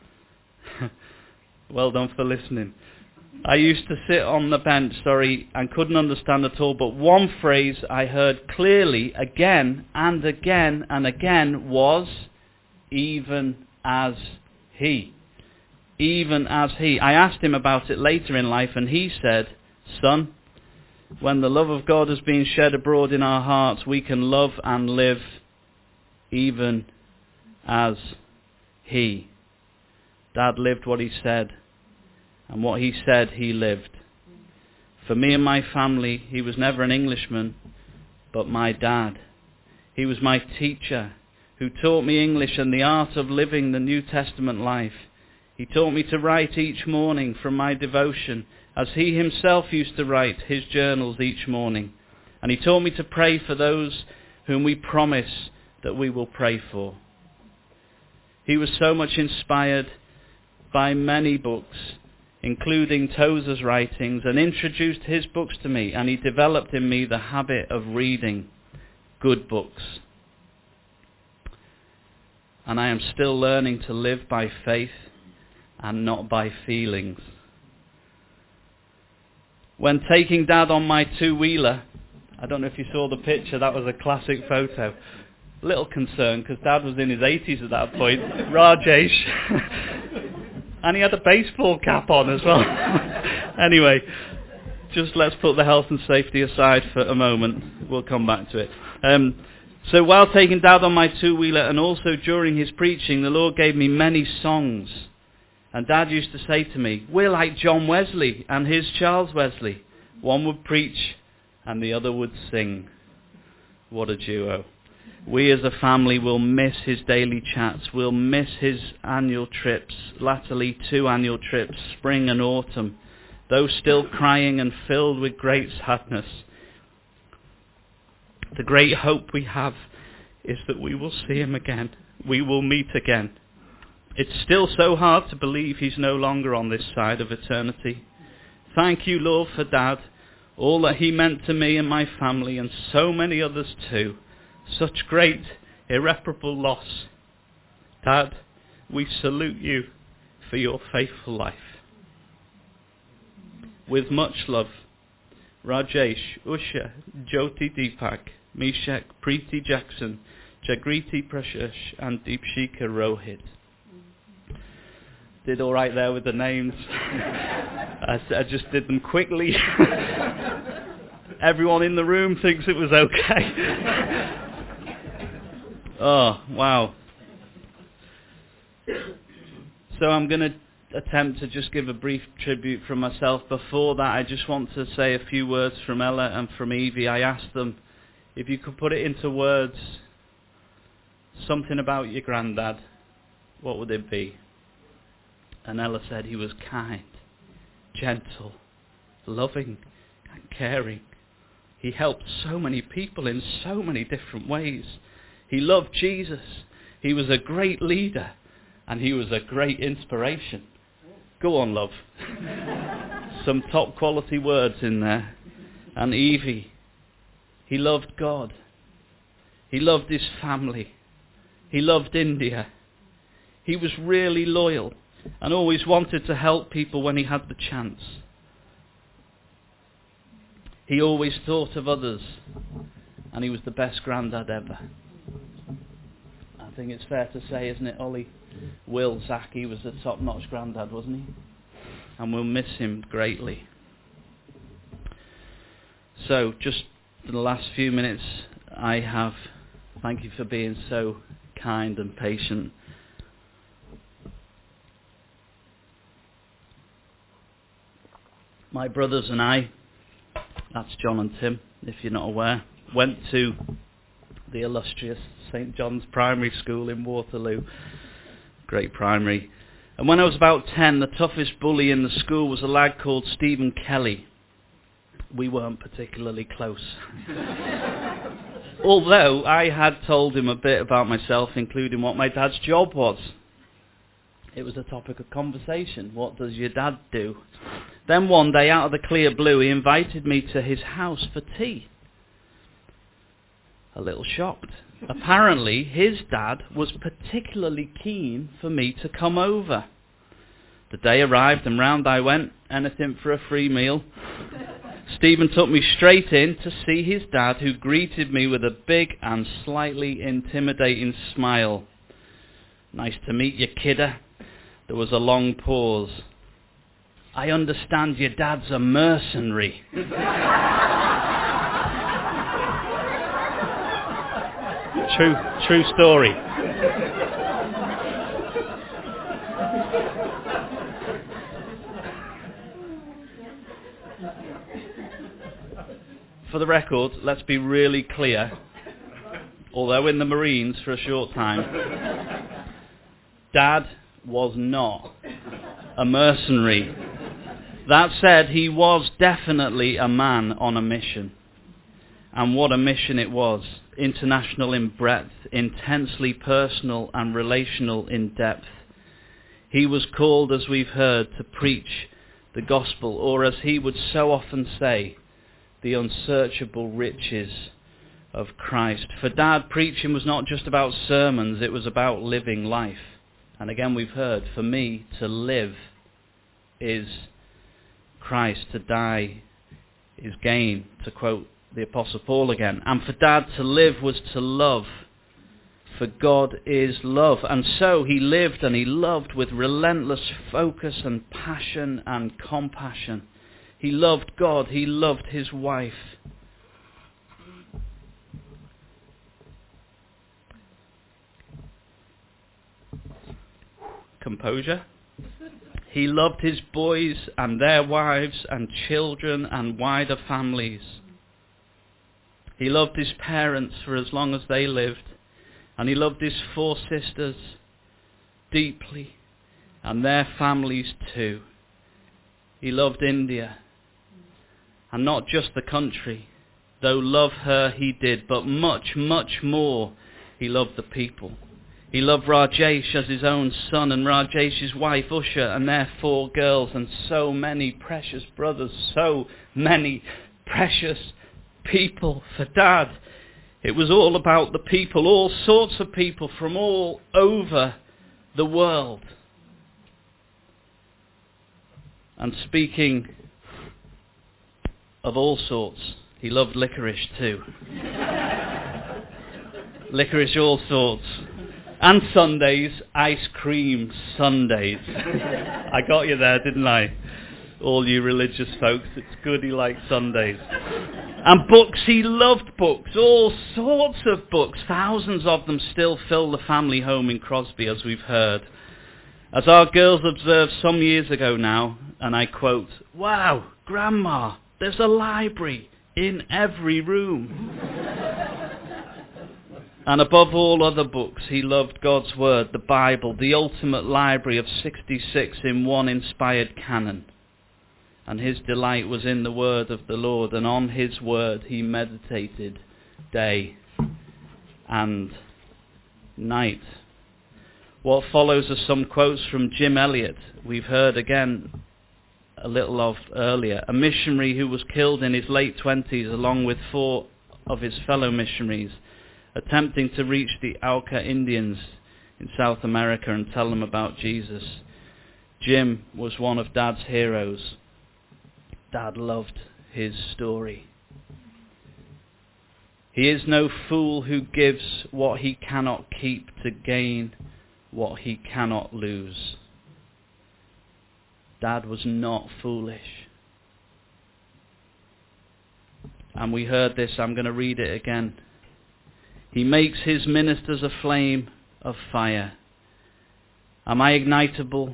Well done for listening. I used to sit on the bench, sorry, and couldn't understand at all, but one phrase I heard clearly again and again and again was, even as he. Even as he. I asked him about it later in life, and he said, son, when the love of God has been shed abroad in our hearts, we can love and live even as he. Dad lived what he said, and what he said he lived. For me and my family, he was never an Englishman, but my dad. He was my teacher, who taught me English and the art of living the New Testament life. He taught me to write each morning from my devotion, as he himself used to write his journals each morning. And he taught me to pray for those whom we promise that we will pray for. He was so much inspired by many books, including Tozer's writings, and introduced his books to me, and he developed in me the habit of reading good books. And I am still learning to live by faith and not by feelings. When taking Dad on my two-wheeler, I don't know if you saw the picture, that was a classic photo. A little concerned because Dad was in his eighties at that point, Rajesh. And he had a baseball cap on as well. Anyway, just let's put the health and safety aside for a moment. We'll come back to it. Um, so while taking Dad on my two-wheeler and also during his preaching, the Lord gave me many songs. And Dad used to say to me, we're like John Wesley and his Charles Wesley. One would preach and the other would sing. What a duo. We as a family will miss his daily chats. We'll miss his annual trips, latterly two annual trips, spring and autumn, though still crying and filled with great sadness. The great hope we have is that we will see him again. We will meet again. It's still so hard to believe he's no longer on this side of eternity. Thank you, Lord, for Dad, all that he meant to me and my family, and so many others too. Such great, irreparable loss. Dad, we salute you for your faithful life. With much love, Rajesh, Usha, Jyoti Deepak, Mishak, Preeti Jackson, Jagriti Prashash, and Deepshika Rohit. Did all right there with the names. I, I just did them quickly. Everyone in the room thinks it was okay. Oh, wow. So I'm going to attempt to just give a brief tribute from myself. Before that, I just want to say a few words from Ella and from Evie. I asked them if you could put it into words, something about your granddad, what would it be? And Ella said he was kind, gentle, loving, and caring. He helped so many people in so many different ways. He loved Jesus. He was a great leader, and he was a great inspiration. Go on, love. Some top quality words in there. And Evie, he loved God. He loved his family. He loved India. He was really loyal and always wanted to help people when he had the chance. He always thought of others, and he was the best granddad ever. I think it's fair to say, isn't it, Ollie? Will, Zach, he was a top-notch granddad, wasn't he? And we'll miss him greatly. So, just for the last few minutes I have, thank you for being so kind and patient. My brothers and I, that's John and Tim, if you're not aware, went to the illustrious Saint John's Primary School in Waterloo. Great primary. And when I was about ten, the toughest bully in the school was a lad called Stephen Kelly. We weren't particularly close. Although I had told him a bit about myself, including what my dad's job was. It was a topic of conversation. What does your dad do? Then one day, out of the clear blue, he invited me to his house for tea. A little shocked. Apparently, his dad was particularly keen for me to come over. The day arrived and round I went, anything for a free meal. Stephen took me straight in to see his dad, who greeted me with a big and slightly intimidating smile. Nice to meet you, kidder. There was a long pause. I understand your dad's a mercenary. True, true story. For the record, let's be really clear. Although in the Marines for a short time, Dad was not a mercenary. That said, he was definitely a man on a mission. And what a mission it was. International in breadth, intensely personal and relational in depth. He was called, as we've heard, to preach the gospel, or as he would so often say, the unsearchable riches of Christ. For Dad, preaching was not just about sermons, it was about living life. And again we've heard, for me, to live is Christ, to die is gain, to quote the Apostle Paul again. And for Dad, to live was to love, for God is love. And so he lived and he loved with relentless focus and passion and compassion. He loved God, he loved his wife. Composure. He loved his boys and their wives and children and wider families. He loved his parents for as long as they lived, and he loved his four sisters deeply, and their families too. He loved India, and not just the country, though love her he did, but much, much more, he loved the people. He loved Rajesh as his own son, and Rajesh's wife Usha, and their four girls, and so many precious brothers, so many precious people. For Dad, it was all about the people, all sorts of people from all over the world. And speaking of all sorts, he loved licorice too. Licorice all sorts. And Sundays, ice cream Sundays. I got you there, didn't I? All you religious folks, it's good he likes Sundays. And books, he loved books, all sorts of books. Thousands of them still fill the family home in Crosby, as we've heard. As our girls observed some years ago now, and I quote, "Wow, Grandma, there's a library in every room." And above all other books, he loved God's Word, the Bible, the ultimate library of sixty-six in one inspired canon. And his delight was in the Word of the Lord, and on his Word he meditated day and night. What follows are some quotes from Jim Elliot, we've heard again a little of earlier, a missionary who was killed in his late twenties along with four of his fellow missionaries, attempting to reach the Auca Indians in South America and tell them about Jesus. Jim was one of Dad's heroes. Dad loved his story. He is no fool who gives what he cannot keep to gain what he cannot lose. Dad was not foolish. And we heard this, I'm going to read it again. He makes his ministers a flame of fire. Am I ignitable?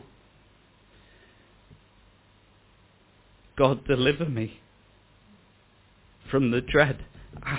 God, deliver me from the dread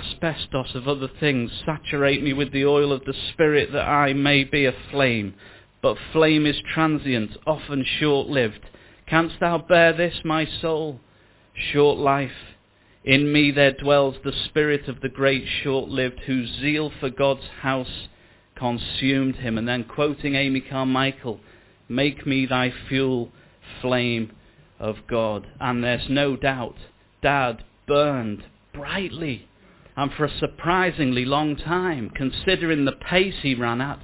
asbestos of other things. Saturate me with the oil of the Spirit that I may be a flame, but flame is transient, often short-lived. Canst thou bear this, my soul? Short life. In me there dwells the spirit of the great short-lived, whose zeal for God's house consumed him. And then quoting Amy Carmichael, make me thy fuel, flame of God. And there's no doubt Dad burned brightly, and for a surprisingly long time, considering the pace he ran at.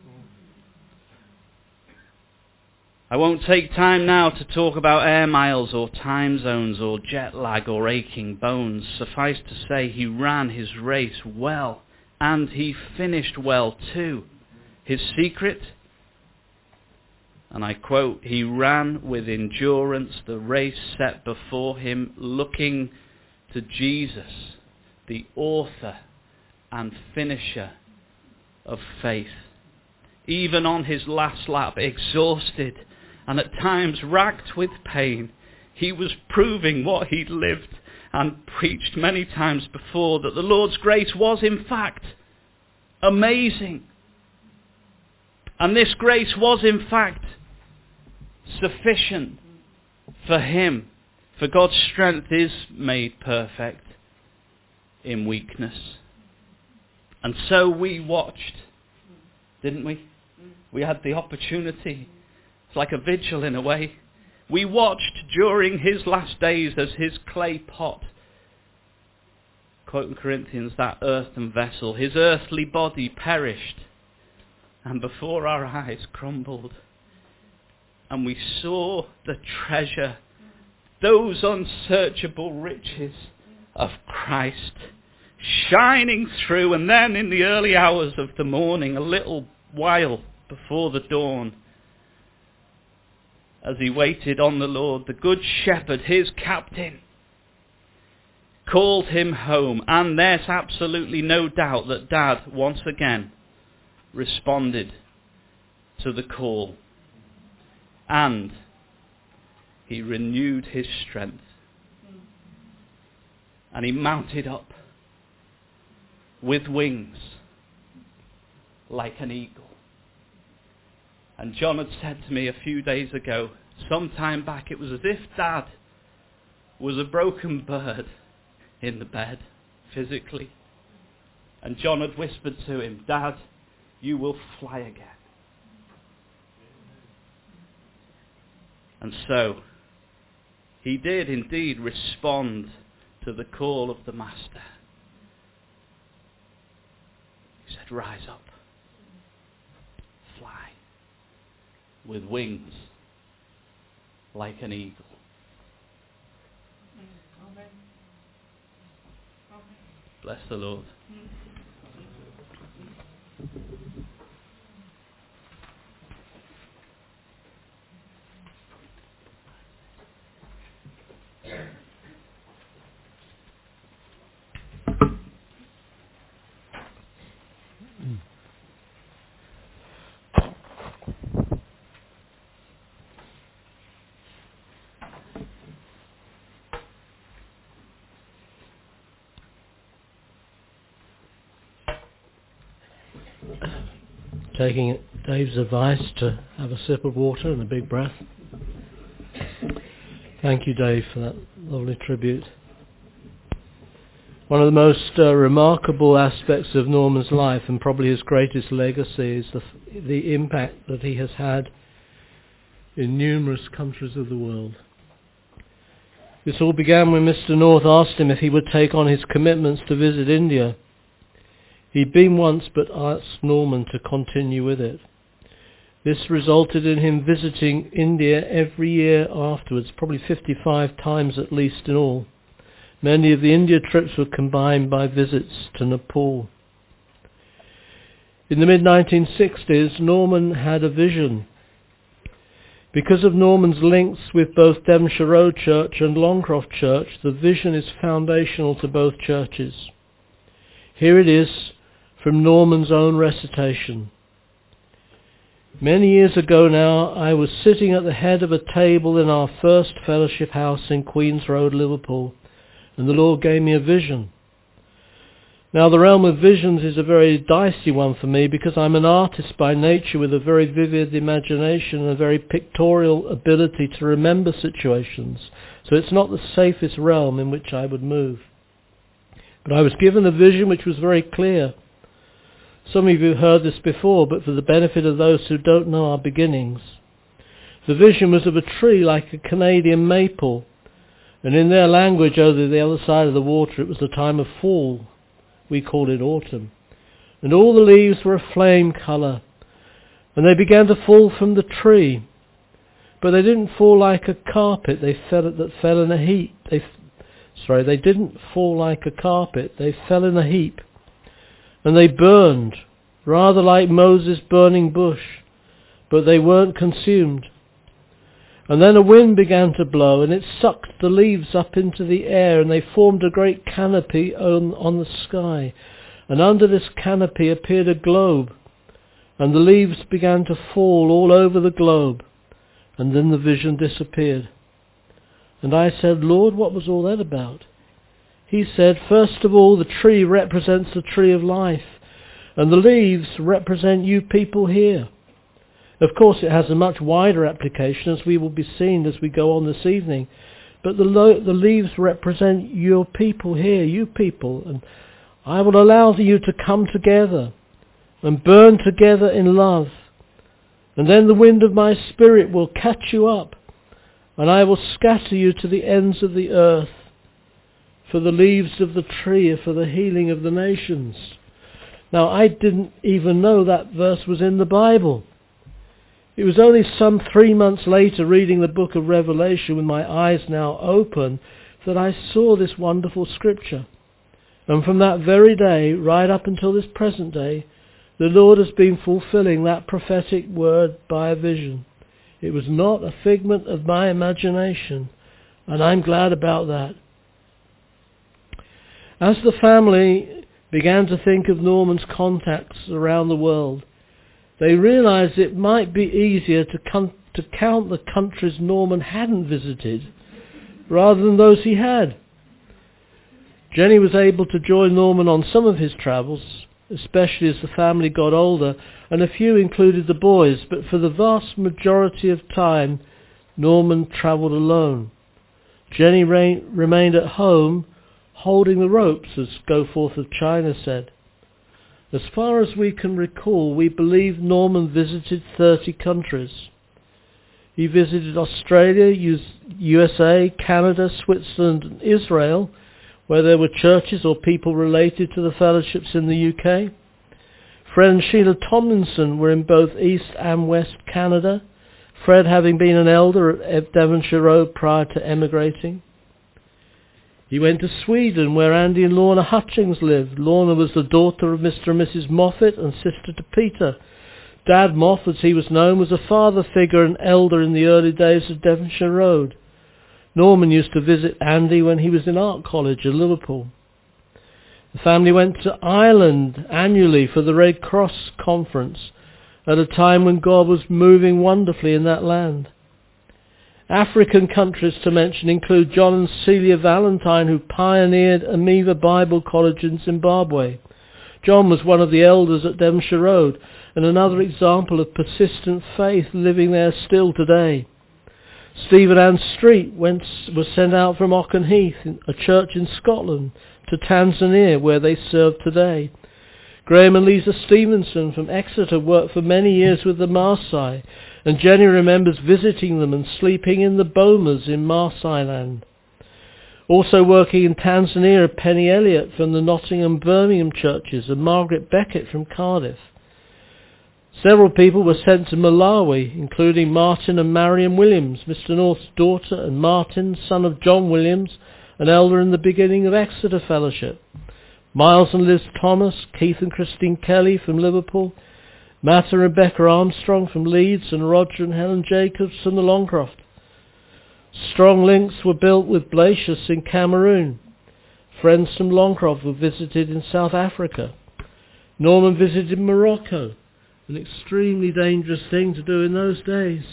I won't take time now to talk about air miles or time zones or jet lag or aching bones. Suffice to say, he ran his race well, and he finished well too. His secret, and I quote, he ran with endurance the race set before him, looking to Jesus, the author and finisher of faith. Even on his last lap, exhausted and at times racked with pain, he was proving what he'd lived and preached many times before, that the Lord's grace was in fact amazing. And this grace was in fact sufficient for him. For God's strength is made perfect in weakness. And so we watched, didn't we? We had the opportunity. It's like a vigil in a way. We watched during his last days as his clay pot, quoting Corinthians, that earthen vessel, his earthly body perished, and before our eyes crumbled. And we saw the treasure, those unsearchable riches of Christ shining through. And then in the early hours of the morning, a little while before the dawn, as he waited on the Lord, the Good Shepherd, his captain, called him home. And there's absolutely no doubt that Dad once again responded to the call. And he renewed his strength. And he mounted up with wings like an eagle. And John had said to me a few days ago, some time back, it was as if Dad was a broken bird in the bed, physically. And John had whispered to him, Dad, you will fly again. And so, he did indeed respond to the call of the Master. He said, rise up. Fly. With wings like an eagle. Amen. Amen. Bless the Lord. Taking Dave's advice to have a sip of water and a big breath. Thank you, Dave, for that lovely tribute. One of the most uh, remarkable aspects of Norman's life, and probably his greatest legacy, is the, the impact that he has had in numerous countries of the world. This all began when Mister North asked him if he would take on his commitments to visit India. He'd been once, but asked Norman to continue with it. This resulted in him visiting India every year afterwards, probably fifty-five times at least in all. Many of the India trips were combined by visits to Nepal. In the mid nineteen sixties, Norman had a vision. Because of Norman's links with both Devonshire Road Church and Longcroft Church, the vision is foundational to both churches. Here it is from Norman's own recitation. Many years ago now, I was sitting at the head of a table in our first fellowship house in Queen's Road, Liverpool, and the Lord gave me a vision. Now, the realm of visions is a very dicey one for me because I'm an artist by nature with a very vivid imagination and a very pictorial ability to remember situations. So it's not the safest realm in which I would move. But I was given a vision which was very clear. Some of you have heard this before, but for the benefit of those who don't know our beginnings. The vision was of a tree like a Canadian maple, and in their language over the other side of the water it was the time of fall. We called it autumn. And all the leaves were a flame colour, and they began to fall from the tree. But they didn't fall like a carpet, they fell that fell in a heap. They, sorry, they didn't fall like a carpet, they fell in a heap. And they burned, rather like Moses' burning bush, but they weren't consumed. And then a wind began to blow, and it sucked the leaves up into the air, and they formed a great canopy on, on the sky. And under this canopy appeared a globe, and the leaves began to fall all over the globe. And then the vision disappeared. And I said, Lord, what was all that about? He said, first of all, the tree represents the tree of life, and the leaves represent you people here. Of course, it has a much wider application, as we will be seeing as we go on this evening. But the, lo- the leaves represent your people here, you people. And I will allow you to come together and burn together in love. And then the wind of my spirit will catch you up, and I will scatter you to the ends of the earth. For the leaves of the tree are for the healing of the nations. Now, I didn't even know that verse was in the Bible. It was only some three months later, reading the book of Revelation with my eyes now open, that I saw this wonderful scripture. And from that very day, right up until this present day, the Lord has been fulfilling that prophetic word by a vision. It was not a figment of my imagination, and I'm glad about that. As the family began to think of Norman's contacts around the world, they realized it might be easier to, con- to count the countries Norman hadn't visited rather than those he had. Jenny was able to join Norman on some of his travels, especially as the family got older, and a few included the boys, but for the vast majority of time, Norman travelled alone. Jenny re- remained at home, holding the ropes, as Goforth of China said. As far as we can recall, we believe Norman visited thirty countries. He visited Australia, U S A, Canada, Switzerland and Israel, where there were churches or people related to the fellowships in the U K. Fred and Sheila Tomlinson were in both East and West Canada, Fred having been an elder at Devonshire Road prior to emigrating. He went to Sweden, where Andy and Lorna Hutchings lived. Lorna was the daughter of Mister and Missus Moffat and sister to Peter. Dad Moff, as he was known, was a father figure and elder in the early days of Devonshire Road. Norman used to visit Andy when he was in art college in Liverpool. The family went to Ireland annually for the Red Cross conference at a time when God was moving wonderfully in that land. African countries to mention include John and Celia Valentine, who pioneered Amiva Bible College in Zimbabwe. John was one of the elders at Devonshire Road, and another example of persistent faith living there still today. Stephen Ann Street went, was sent out from Auchenheath, a church in Scotland, to Tanzania, where they serve today. Graham and Lisa Stevenson from Exeter worked for many years with the Maasai, and Jenny remembers visiting them and sleeping in the bomas in Maasai land. Also working in Tanzania are Penny Elliott from the Nottingham Birmingham churches and Margaret Beckett from Cardiff. Several people were sent to Malawi, including Martin and Marion Williams, Mister North's daughter, and Martin, son of John Williams, an elder in the beginning of Exeter Fellowship. Miles and Liz Thomas, Keith and Christine Kelly from Liverpool, Matt and Rebecca Armstrong from Leeds, and Roger and Helen Jacobs from the Longcroft. Strong links were built with Blasius in Cameroon. Friends from Longcroft were visited in South Africa. Norman visited Morocco, an extremely dangerous thing to do in those days.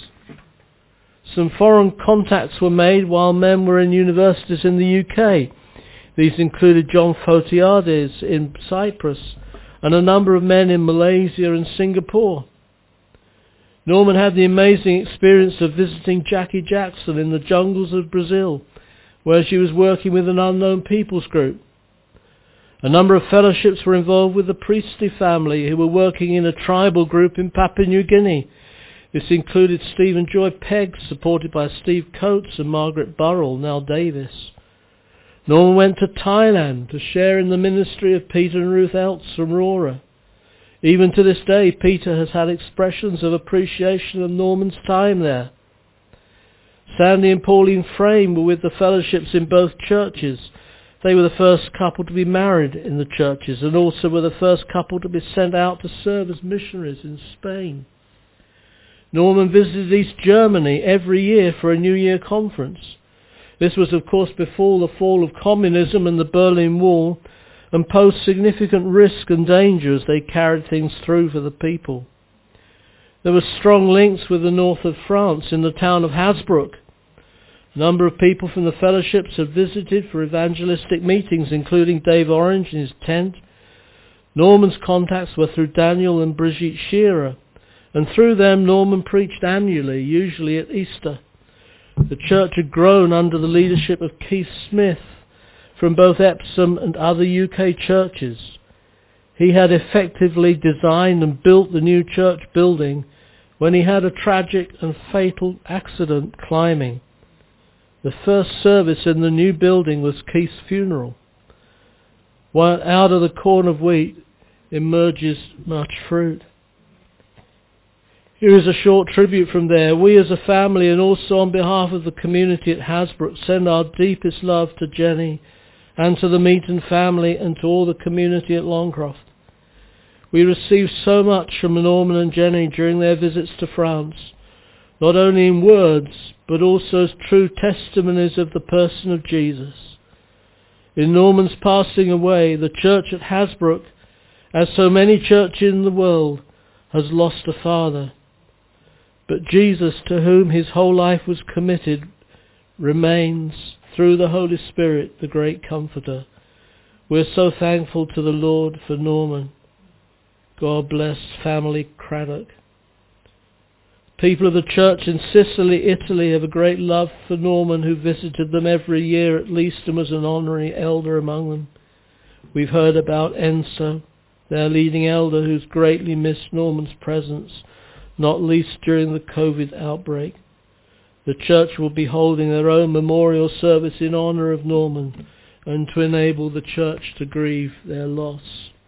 Some foreign contacts were made while men were in universities in the U K. These included John Photiades in Cyprus and a number of men in Malaysia and Singapore. Norman had the amazing experience of visiting Jackie Jackson in the jungles of Brazil, where she was working with an unknown peoples group. A number of fellowships were involved with the Priestley family, who were working in a tribal group in Papua New Guinea. This included Stephen Joy Pegg, supported by Steve Coates and Margaret Burrell, now Davis. Norman went to Thailand to share in the ministry of Peter and Ruth Eltz from Rora. Even to this day, Peter has had expressions of appreciation of Norman's time there. Sandy and Pauline Frame were with the fellowships in both churches. They were the first couple to be married in the churches, and also were the first couple to be sent out to serve as missionaries in Spain. Norman visited East Germany every year for a New Year conference. This was, of course, before the fall of communism and the Berlin Wall, and posed significant risk and danger as they carried things through for the people. There were strong links with the north of France in the town of Hasbrook. A number of people from the fellowships had visited for evangelistic meetings, including Dave Orange in his tent. Norman's contacts were through Daniel and Brigitte Shearer, and through them Norman preached annually, usually at Easter. The church had grown under the leadership of Keith Smith from both Epsom and other U K churches. He had effectively designed and built the new church building when he had a tragic and fatal accident climbing. The first service in the new building was Keith's funeral. While out of the corn of wheat emerges much fruit. Here is a short tribute from there. We as a family, and also on behalf of the community at Hasbrook, send our deepest love to Jenny and to the Meaton family and to all the community at Longcroft. We received so much from Norman and Jenny during their visits to France, not only in words, but also as true testimonies of the person of Jesus. In Norman's passing away, the church at Hasbrook, as so many churches in the world, has lost a father. But Jesus, to whom his whole life was committed, remains, through the Holy Spirit, the great comforter. We're so thankful to the Lord for Norman. God bless family Craddock. People of the church in Sicily, Italy, have a great love for Norman, who visited them every year at least and was an honorary elder among them. We've heard about Enzo, their leading elder, who's greatly missed Norman's presence, not least during the COVID outbreak. The church will be holding their own memorial service in honour of Norman and to enable the church to grieve their loss.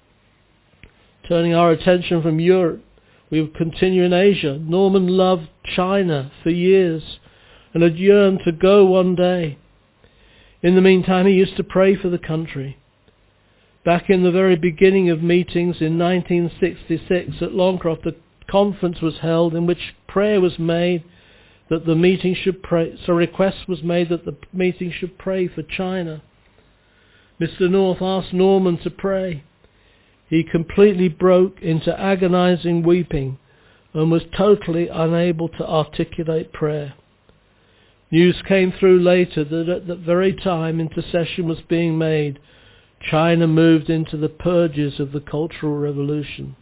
Turning our attention from Europe, we will continue in Asia. Norman loved China for years and had yearned to go one day. In the meantime, he used to pray for the country. Back in the very beginning of meetings in nineteen sixty-six at Longcroft, a conference was held in which prayer was made that the meeting should pray, so request was made that the meeting should pray for China. Mister North asked Norman to pray. He completely broke into agonizing weeping and was totally unable to articulate prayer. News came through later that at that very time intercession was being made, China moved into the purges of the Cultural Revolution.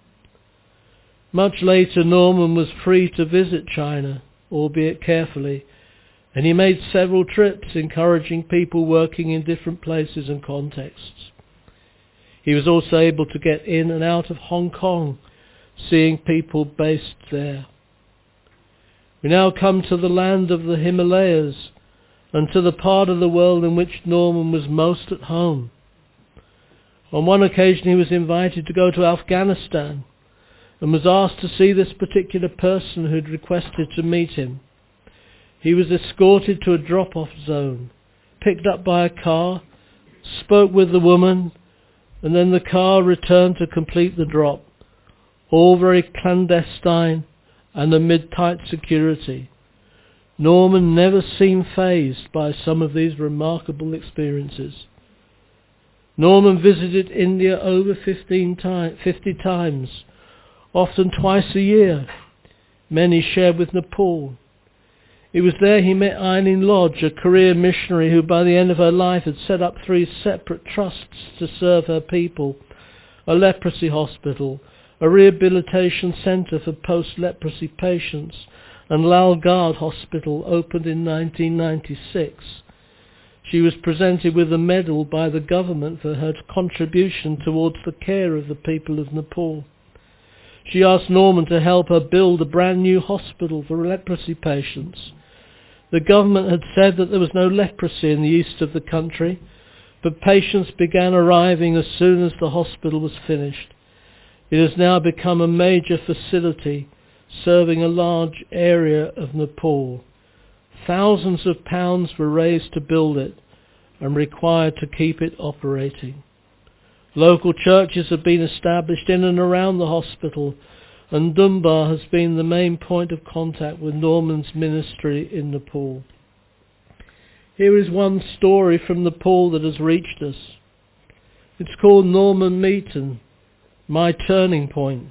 Much later, Norman was free to visit China, albeit carefully, and he made several trips encouraging people working in different places and contexts. He was also able to get in and out of Hong Kong, seeing people based there. We now come to the land of the Himalayas and to the part of the world in which Norman was most at home. On one occasion he was invited to go to Afghanistan and was asked to see this particular person who had requested to meet him. He was escorted to a drop-off zone, picked up by a car, spoke with the woman, and then the car returned to complete the drop, all very clandestine and amid tight security. Norman never seemed fazed by some of these remarkable experiences. Norman visited India over fifteen time, fifty times, often twice a year. Many shared with Nepal. It was there he met Eileen Lodge, a career missionary who by the end of her life had set up three separate trusts to serve her people: a leprosy hospital, a rehabilitation centre for post-leprosy patients, and Lalgard Hospital opened in nineteen ninety-six. She was presented with a medal by the government for her contribution towards the care of the people of Nepal. She asked Norman to help her build a brand new hospital for leprosy patients. The government had said that there was no leprosy in the east of the country, but patients began arriving as soon as the hospital was finished. It has now become a major facility serving a large area of Nepal. Thousands of pounds were raised to build it and required to keep it operating. Local churches have been established in and around the hospital, and Dunbar has been the main point of contact with Norman's ministry in Nepal. Here is one story from Nepal that has reached us. It's called Norman Meaton, My Turning Point.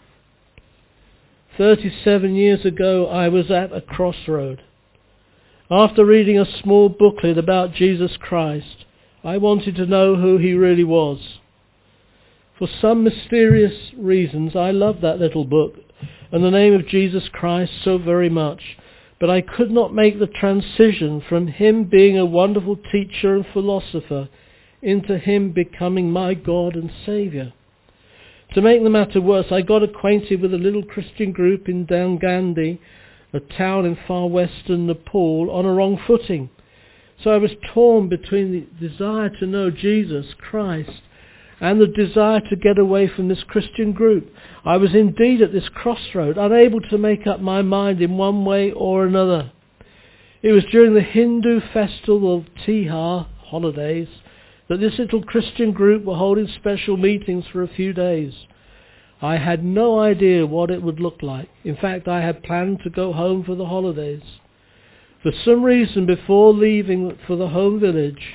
Thirty-seven years ago I was at a crossroad. After reading a small booklet about Jesus Christ, I wanted to know who he really was. For some mysterious reasons I loved that little book and the name of Jesus Christ so very much, but I could not make the transition from him being a wonderful teacher and philosopher into him becoming my God and Saviour. To make the matter worse, I got acquainted with a little Christian group in Dangandi, a town in far western Nepal, on a wrong footing. So I was torn between the desire to know Jesus Christ and the desire to get away from this Christian group. I was indeed at this crossroad, unable to make up my mind in one way or another. It was during the Hindu festival of Tihar holidays that this little Christian group were holding special meetings for a few days. I had no idea what it would look like. In fact, I had planned to go home for the holidays. For some reason, before leaving for the home village,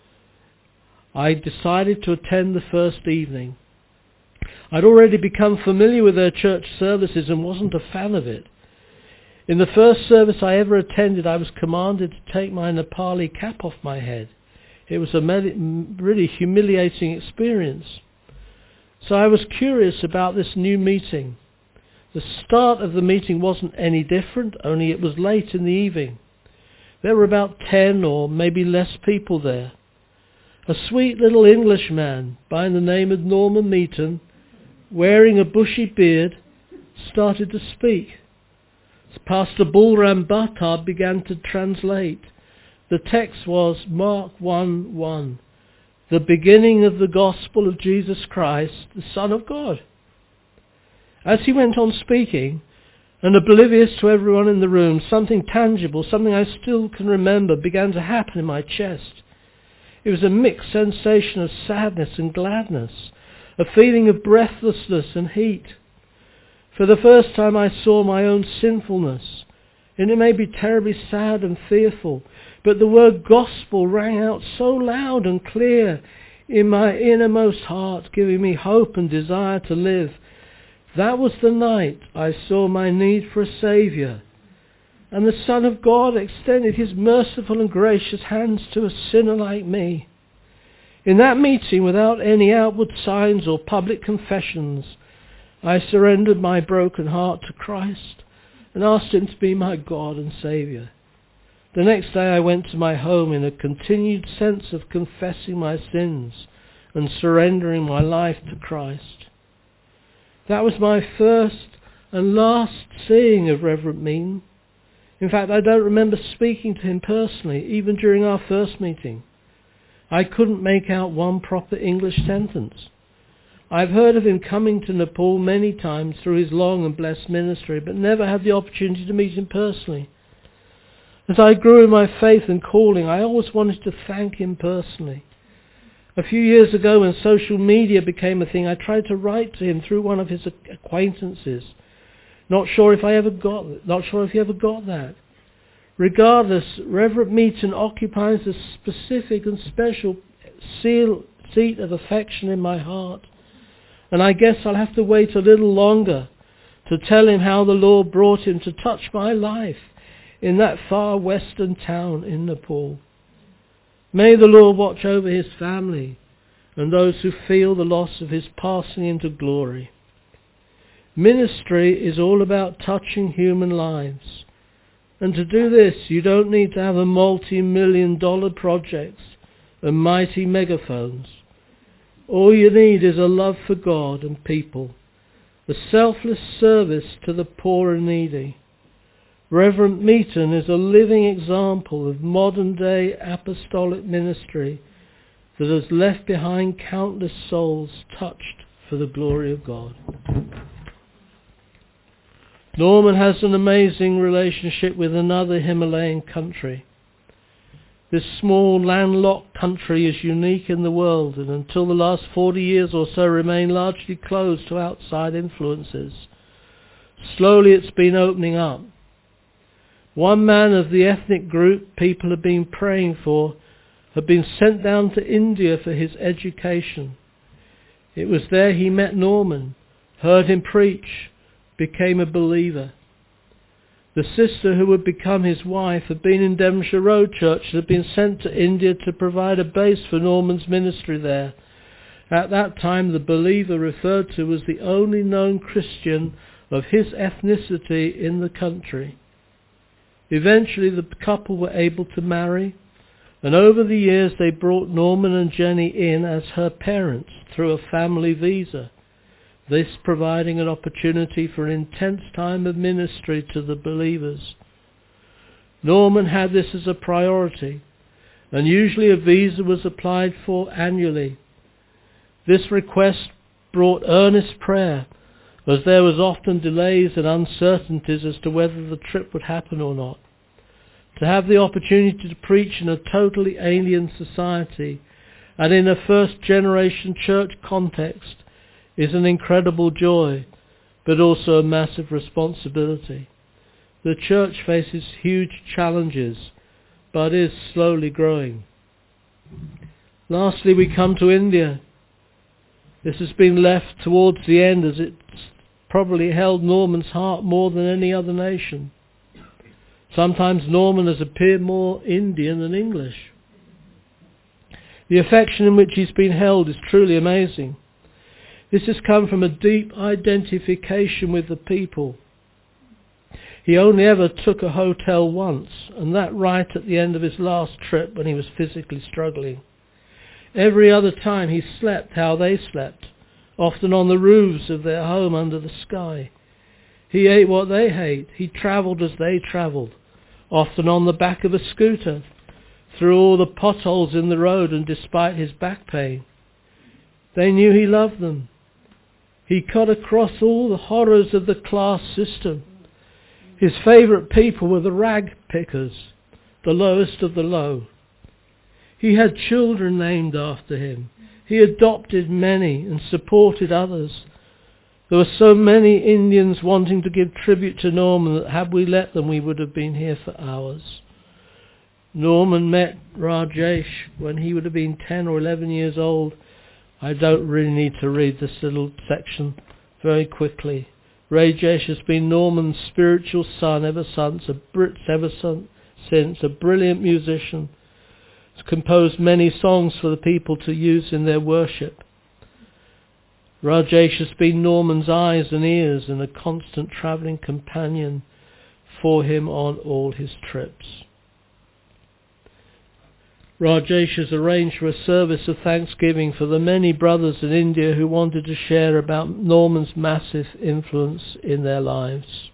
I decided to attend the first evening. I'd already become familiar with their church services and wasn't a fan of it. In the first service I ever attended, I was commanded to take my Nepali cap off my head. It was a really humiliating experience. So I was curious about this new meeting. The start of the meeting wasn't any different, only it was late in the evening. There were about ten or maybe less people there. A sweet little Englishman by the name of Norman Meaton, wearing a bushy beard, started to speak. Pastor Bulram Bhattar began to translate. The text was Mark one one, the beginning of the gospel of Jesus Christ, the Son of God. As he went on speaking, and oblivious to everyone in the room, something tangible, something I still can remember, began to happen in my chest. It was a mixed sensation of sadness and gladness, a feeling of breathlessness and heat. For the first time I saw my own sinfulness, and it made me terribly sad and fearful, but the word gospel rang out so loud and clear in my innermost heart, giving me hope and desire to live. That was the night I saw my need for a Saviour, and the Son of God extended his merciful and gracious hands to a sinner like me. In that meeting, without any outward signs or public confessions, I surrendered my broken heart to Christ and asked him to be my God and Saviour. The next day I went to my home in a continued sense of confessing my sins and surrendering my life to Christ. That was my first and last seeing of Reverend Meaton. In fact, I don't remember speaking to him personally, even during our first meeting. I couldn't make out one proper English sentence. I've heard of him coming to Nepal many times through his long and blessed ministry, but never had the opportunity to meet him personally. As I grew in my faith and calling, I always wanted to thank him personally. A few years ago, when social media became a thing, I tried to write to him through one of his acquaintances. Not sure if I ever got, not sure if he ever got that. Regardless, Reverend Meaton occupies a specific and special seal, seat of affection in my heart. And I guess I'll have to wait a little longer to tell him how the Lord brought him to touch my life in that far western town in Nepal. May the Lord watch over his family and those who feel the loss of his passing into glory. Ministry is all about touching human lives. And to do this, you don't need to have a multi-million dollar projects and mighty megaphones. All you need is a love for God and people, a selfless service to the poor and needy. Reverend Meaton is a living example of modern-day apostolic ministry that has left behind countless souls touched for the glory of God. Norman has an amazing relationship with another Himalayan country. This small landlocked country is unique in the world, and until the last forty years or so remained largely closed to outside influences. Slowly it's been opening up. One man of the ethnic group people have been praying for had been sent down to India for his education. It was there he met Norman, heard him preach, became a believer. The sister who would become his wife had been in Devonshire Road Church and had been sent to India to provide a base for Norman's ministry there. At that time the believer referred to was the only known Christian of his ethnicity in the country. Eventually the couple were able to marry, and over the years they brought Norman and Jenny in as her parents through a family visa, this providing an opportunity for an intense time of ministry to the believers. Norman had this as a priority, and usually a visa was applied for annually. This request brought earnest prayer, as there was often delays and uncertainties as to whether the trip would happen or not. To have the opportunity to preach in a totally alien society and in a first-generation church context is an incredible joy, but also a massive responsibility. The church faces huge challenges, but is slowly growing. Lastly, we come to India. This has been left towards the end, as it's probably held Norman's heart more than any other nation. Sometimes Norman has appeared more Indian than English. The affection in which he's been held is truly amazing. This has come from a deep identification with the people. He only ever took a hotel once, and that right at the end of his last trip when he was physically struggling. Every other time he slept how they slept, often on the roofs of their home under the sky. He ate what they ate. He travelled as they travelled, often on the back of a scooter, through all the potholes in the road and despite his back pain. They knew he loved them. He cut across all the horrors of the class system. His favourite people were the rag pickers, the lowest of the low. He had children named after him. He adopted many and supported others. There were so many Indians wanting to give tribute to Norman that had we let them we would have been here for hours. Norman met Rajesh when he would have been ten or eleven years old. I don't really need to read this little section very quickly. Rajesh has been Norman's spiritual son ever since, a Brit ever since, a brilliant musician. He's composed many songs for the people to use in their worship. Rajesh has been Norman's eyes and ears and a constant travelling companion for him on all his trips. Rajesh has arranged for a service of thanksgiving for the many brothers in India who wanted to share about Norman's massive influence in their lives.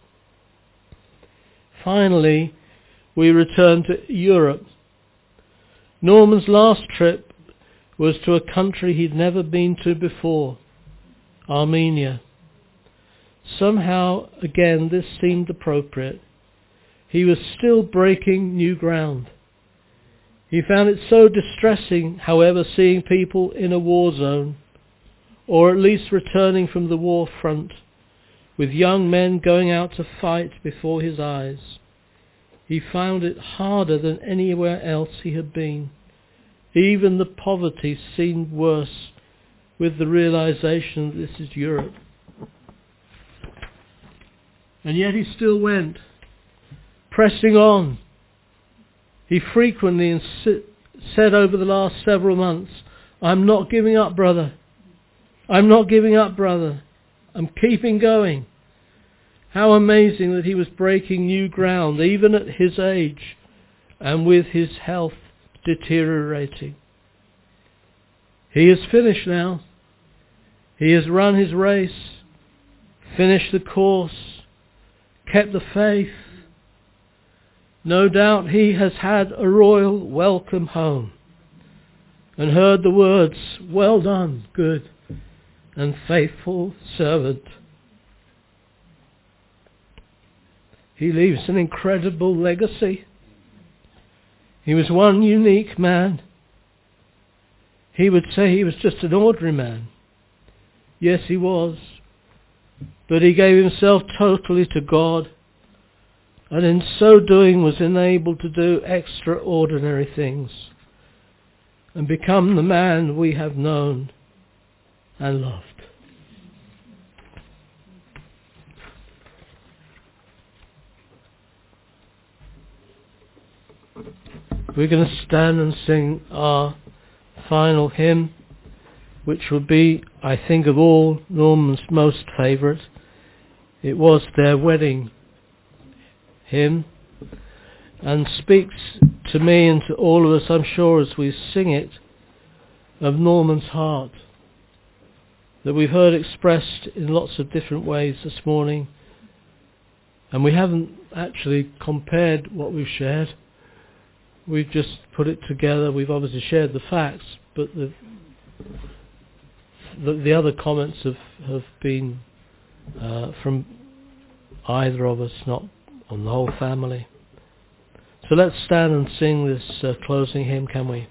Finally, we return to Europe. Norman's last trip was to a country he'd never been to before, Armenia. Somehow, again, this seemed appropriate. He was still breaking new ground. He found it so distressing, however, seeing people in a war zone, or at least returning from the war front, with young men going out to fight before his eyes. He found it harder than anywhere else he had been. Even the poverty seemed worse, with the realization that this is Europe. And yet he still went, pressing on. He frequently insi- said over the last several months, I'm not giving up, brother. I'm not giving up, brother. I'm keeping going. How amazing that he was breaking new ground, even at his age, and with his health deteriorating. He is finished now. He has run his race, finished the course, kept the faith. No doubt he has had a royal welcome home and heard the words, well done, good and faithful servant. He leaves an incredible legacy. He was one unique man. He would say he was just an ordinary man. Yes, he was. But he gave himself totally to God, and in so doing was enabled to do extraordinary things and become the man we have known and loved. We're going to stand and sing our final hymn, which will be, I think, of all Norman's most favourite. It was their wedding hymn, and speaks to me and to all of us, I'm sure, as we sing it, of Norman's heart, that we've heard expressed in lots of different ways this morning, and we haven't actually compared what we've shared. We've just put it together. We've obviously shared the facts, but the the, the other comments have, have been uh, from either of us, not on the whole family. So let's stand and sing this uh, closing hymn, can we?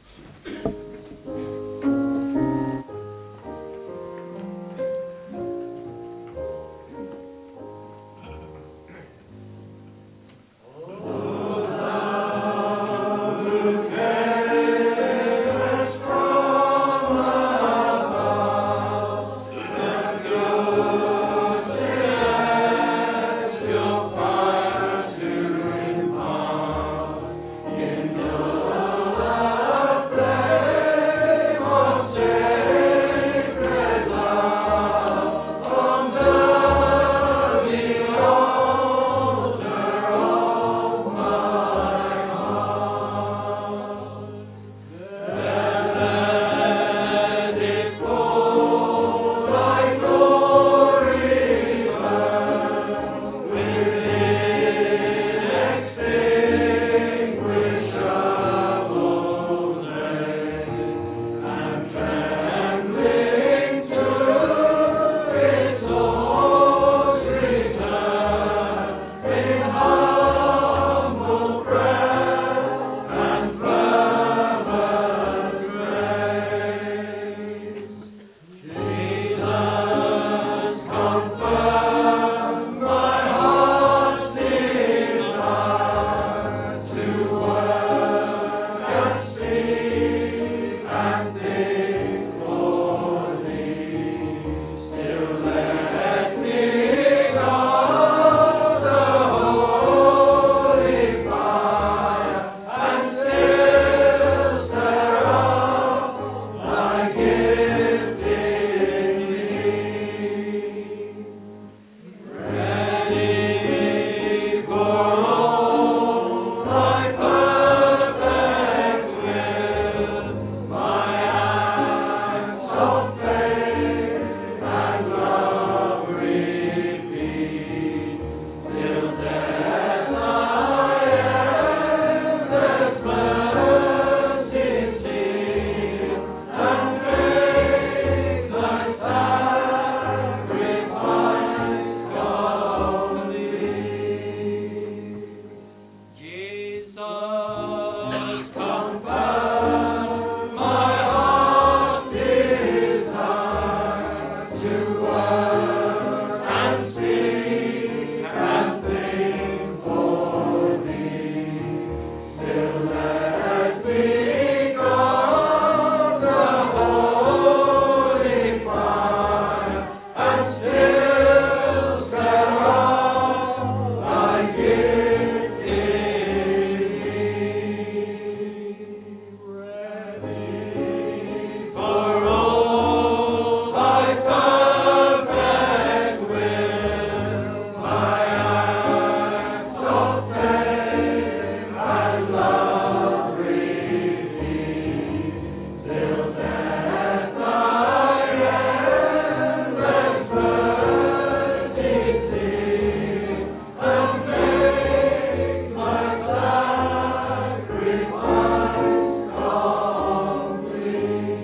Praise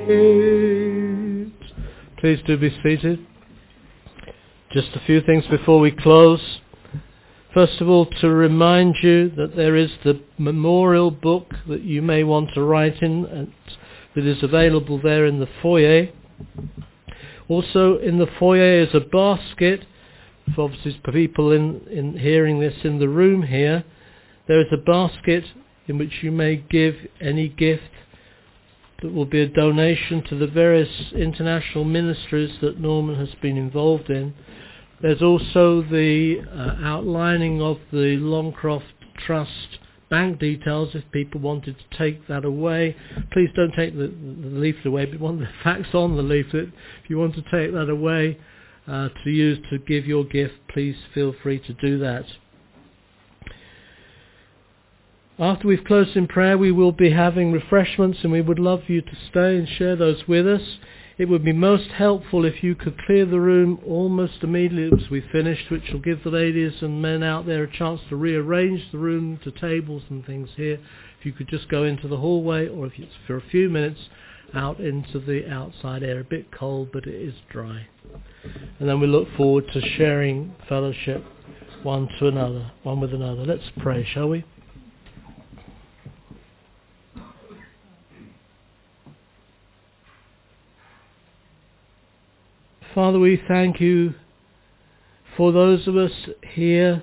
Please do be seated. Just a few things before we close. First of all, to remind you that there is the memorial book that you may want to write in, and that is available there in the foyer. Also in the foyer is a basket for obviously for people in, in hearing this in the room here. There is a basket in which you may give any gift that will be a donation to the various international ministries that Norman has been involved in. There's also the uh, outlining of the Longcroft Trust bank details if people wanted to take that away. Please don't take the, the leaflet away, but one of the facts on the leaflet. If you want to take that away uh, to use to give your gift, please feel free to do that. After we've closed in prayer, we will be having refreshments, and we would love for you to stay and share those with us. It would be most helpful if you could clear the room almost immediately as we finished, which will give the ladies and men out there a chance to rearrange the room to tables and things here. If you could just go into the hallway, or if it's for a few minutes, out into the outside air. A bit cold, but it is dry. And then we look forward to sharing fellowship one to another, one with another. Let's pray, shall we? Father, we thank you for those of us here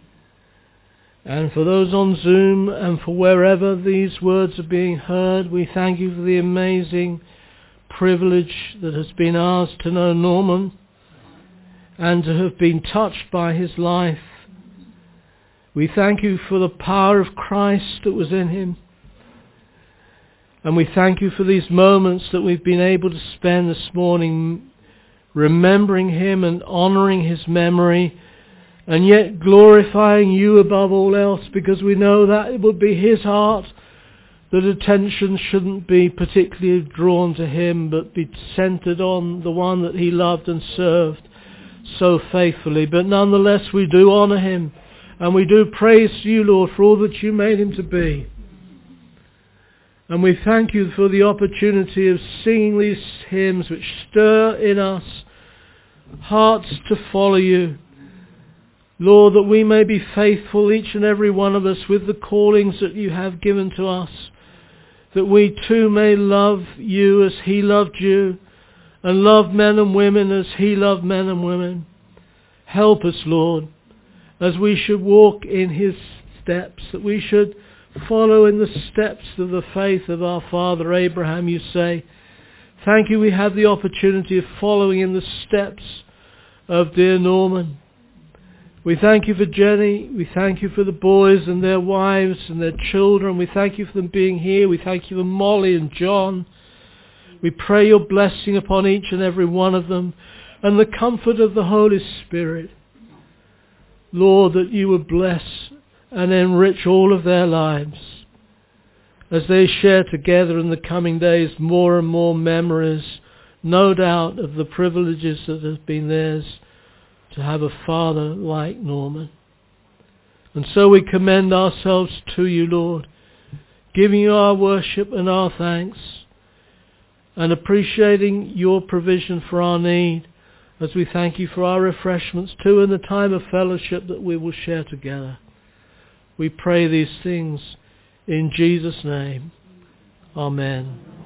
and for those on Zoom and for wherever these words are being heard. We thank you for the amazing privilege that has been ours to know Norman and to have been touched by his life. We thank you for the power of Christ that was in him. And we thank you for these moments that we've been able to spend this morning remembering him and honouring his memory, and yet glorifying you above all else, because we know that it would be his heart that attention shouldn't be particularly drawn to him, but be centred on the one that he loved and served so faithfully. But nonetheless we do honour him, and we do praise you, Lord, for all that you made him to be. And we thank you for the opportunity of singing these hymns which stir in us hearts to follow you. Lord, that we may be faithful, each and every one of us, with the callings that you have given to us, that we too may love you as he loved you, and love men and women as he loved men and women. Help us, Lord, as we should walk in his steps, that we should follow in the steps of the faith of our father Abraham, you say. Thank you we have the opportunity of following in the steps of dear Norman. We thank you for Jenny. We thank you for the boys and their wives and their children. We thank you for them being here. We thank you for Molly and John. We pray your blessing upon each and every one of them, and the comfort of the Holy Spirit. Lord, that you would bless and enrich all of their lives as they share together in the coming days more and more memories, no doubt, of the privileges that have been theirs to have a father like Norman. And so we commend ourselves to you, Lord, giving you our worship and our thanks, and appreciating your provision for our need, as we thank you for our refreshments too, and the time of fellowship that we will share together. We pray these things in Jesus' name. Amen.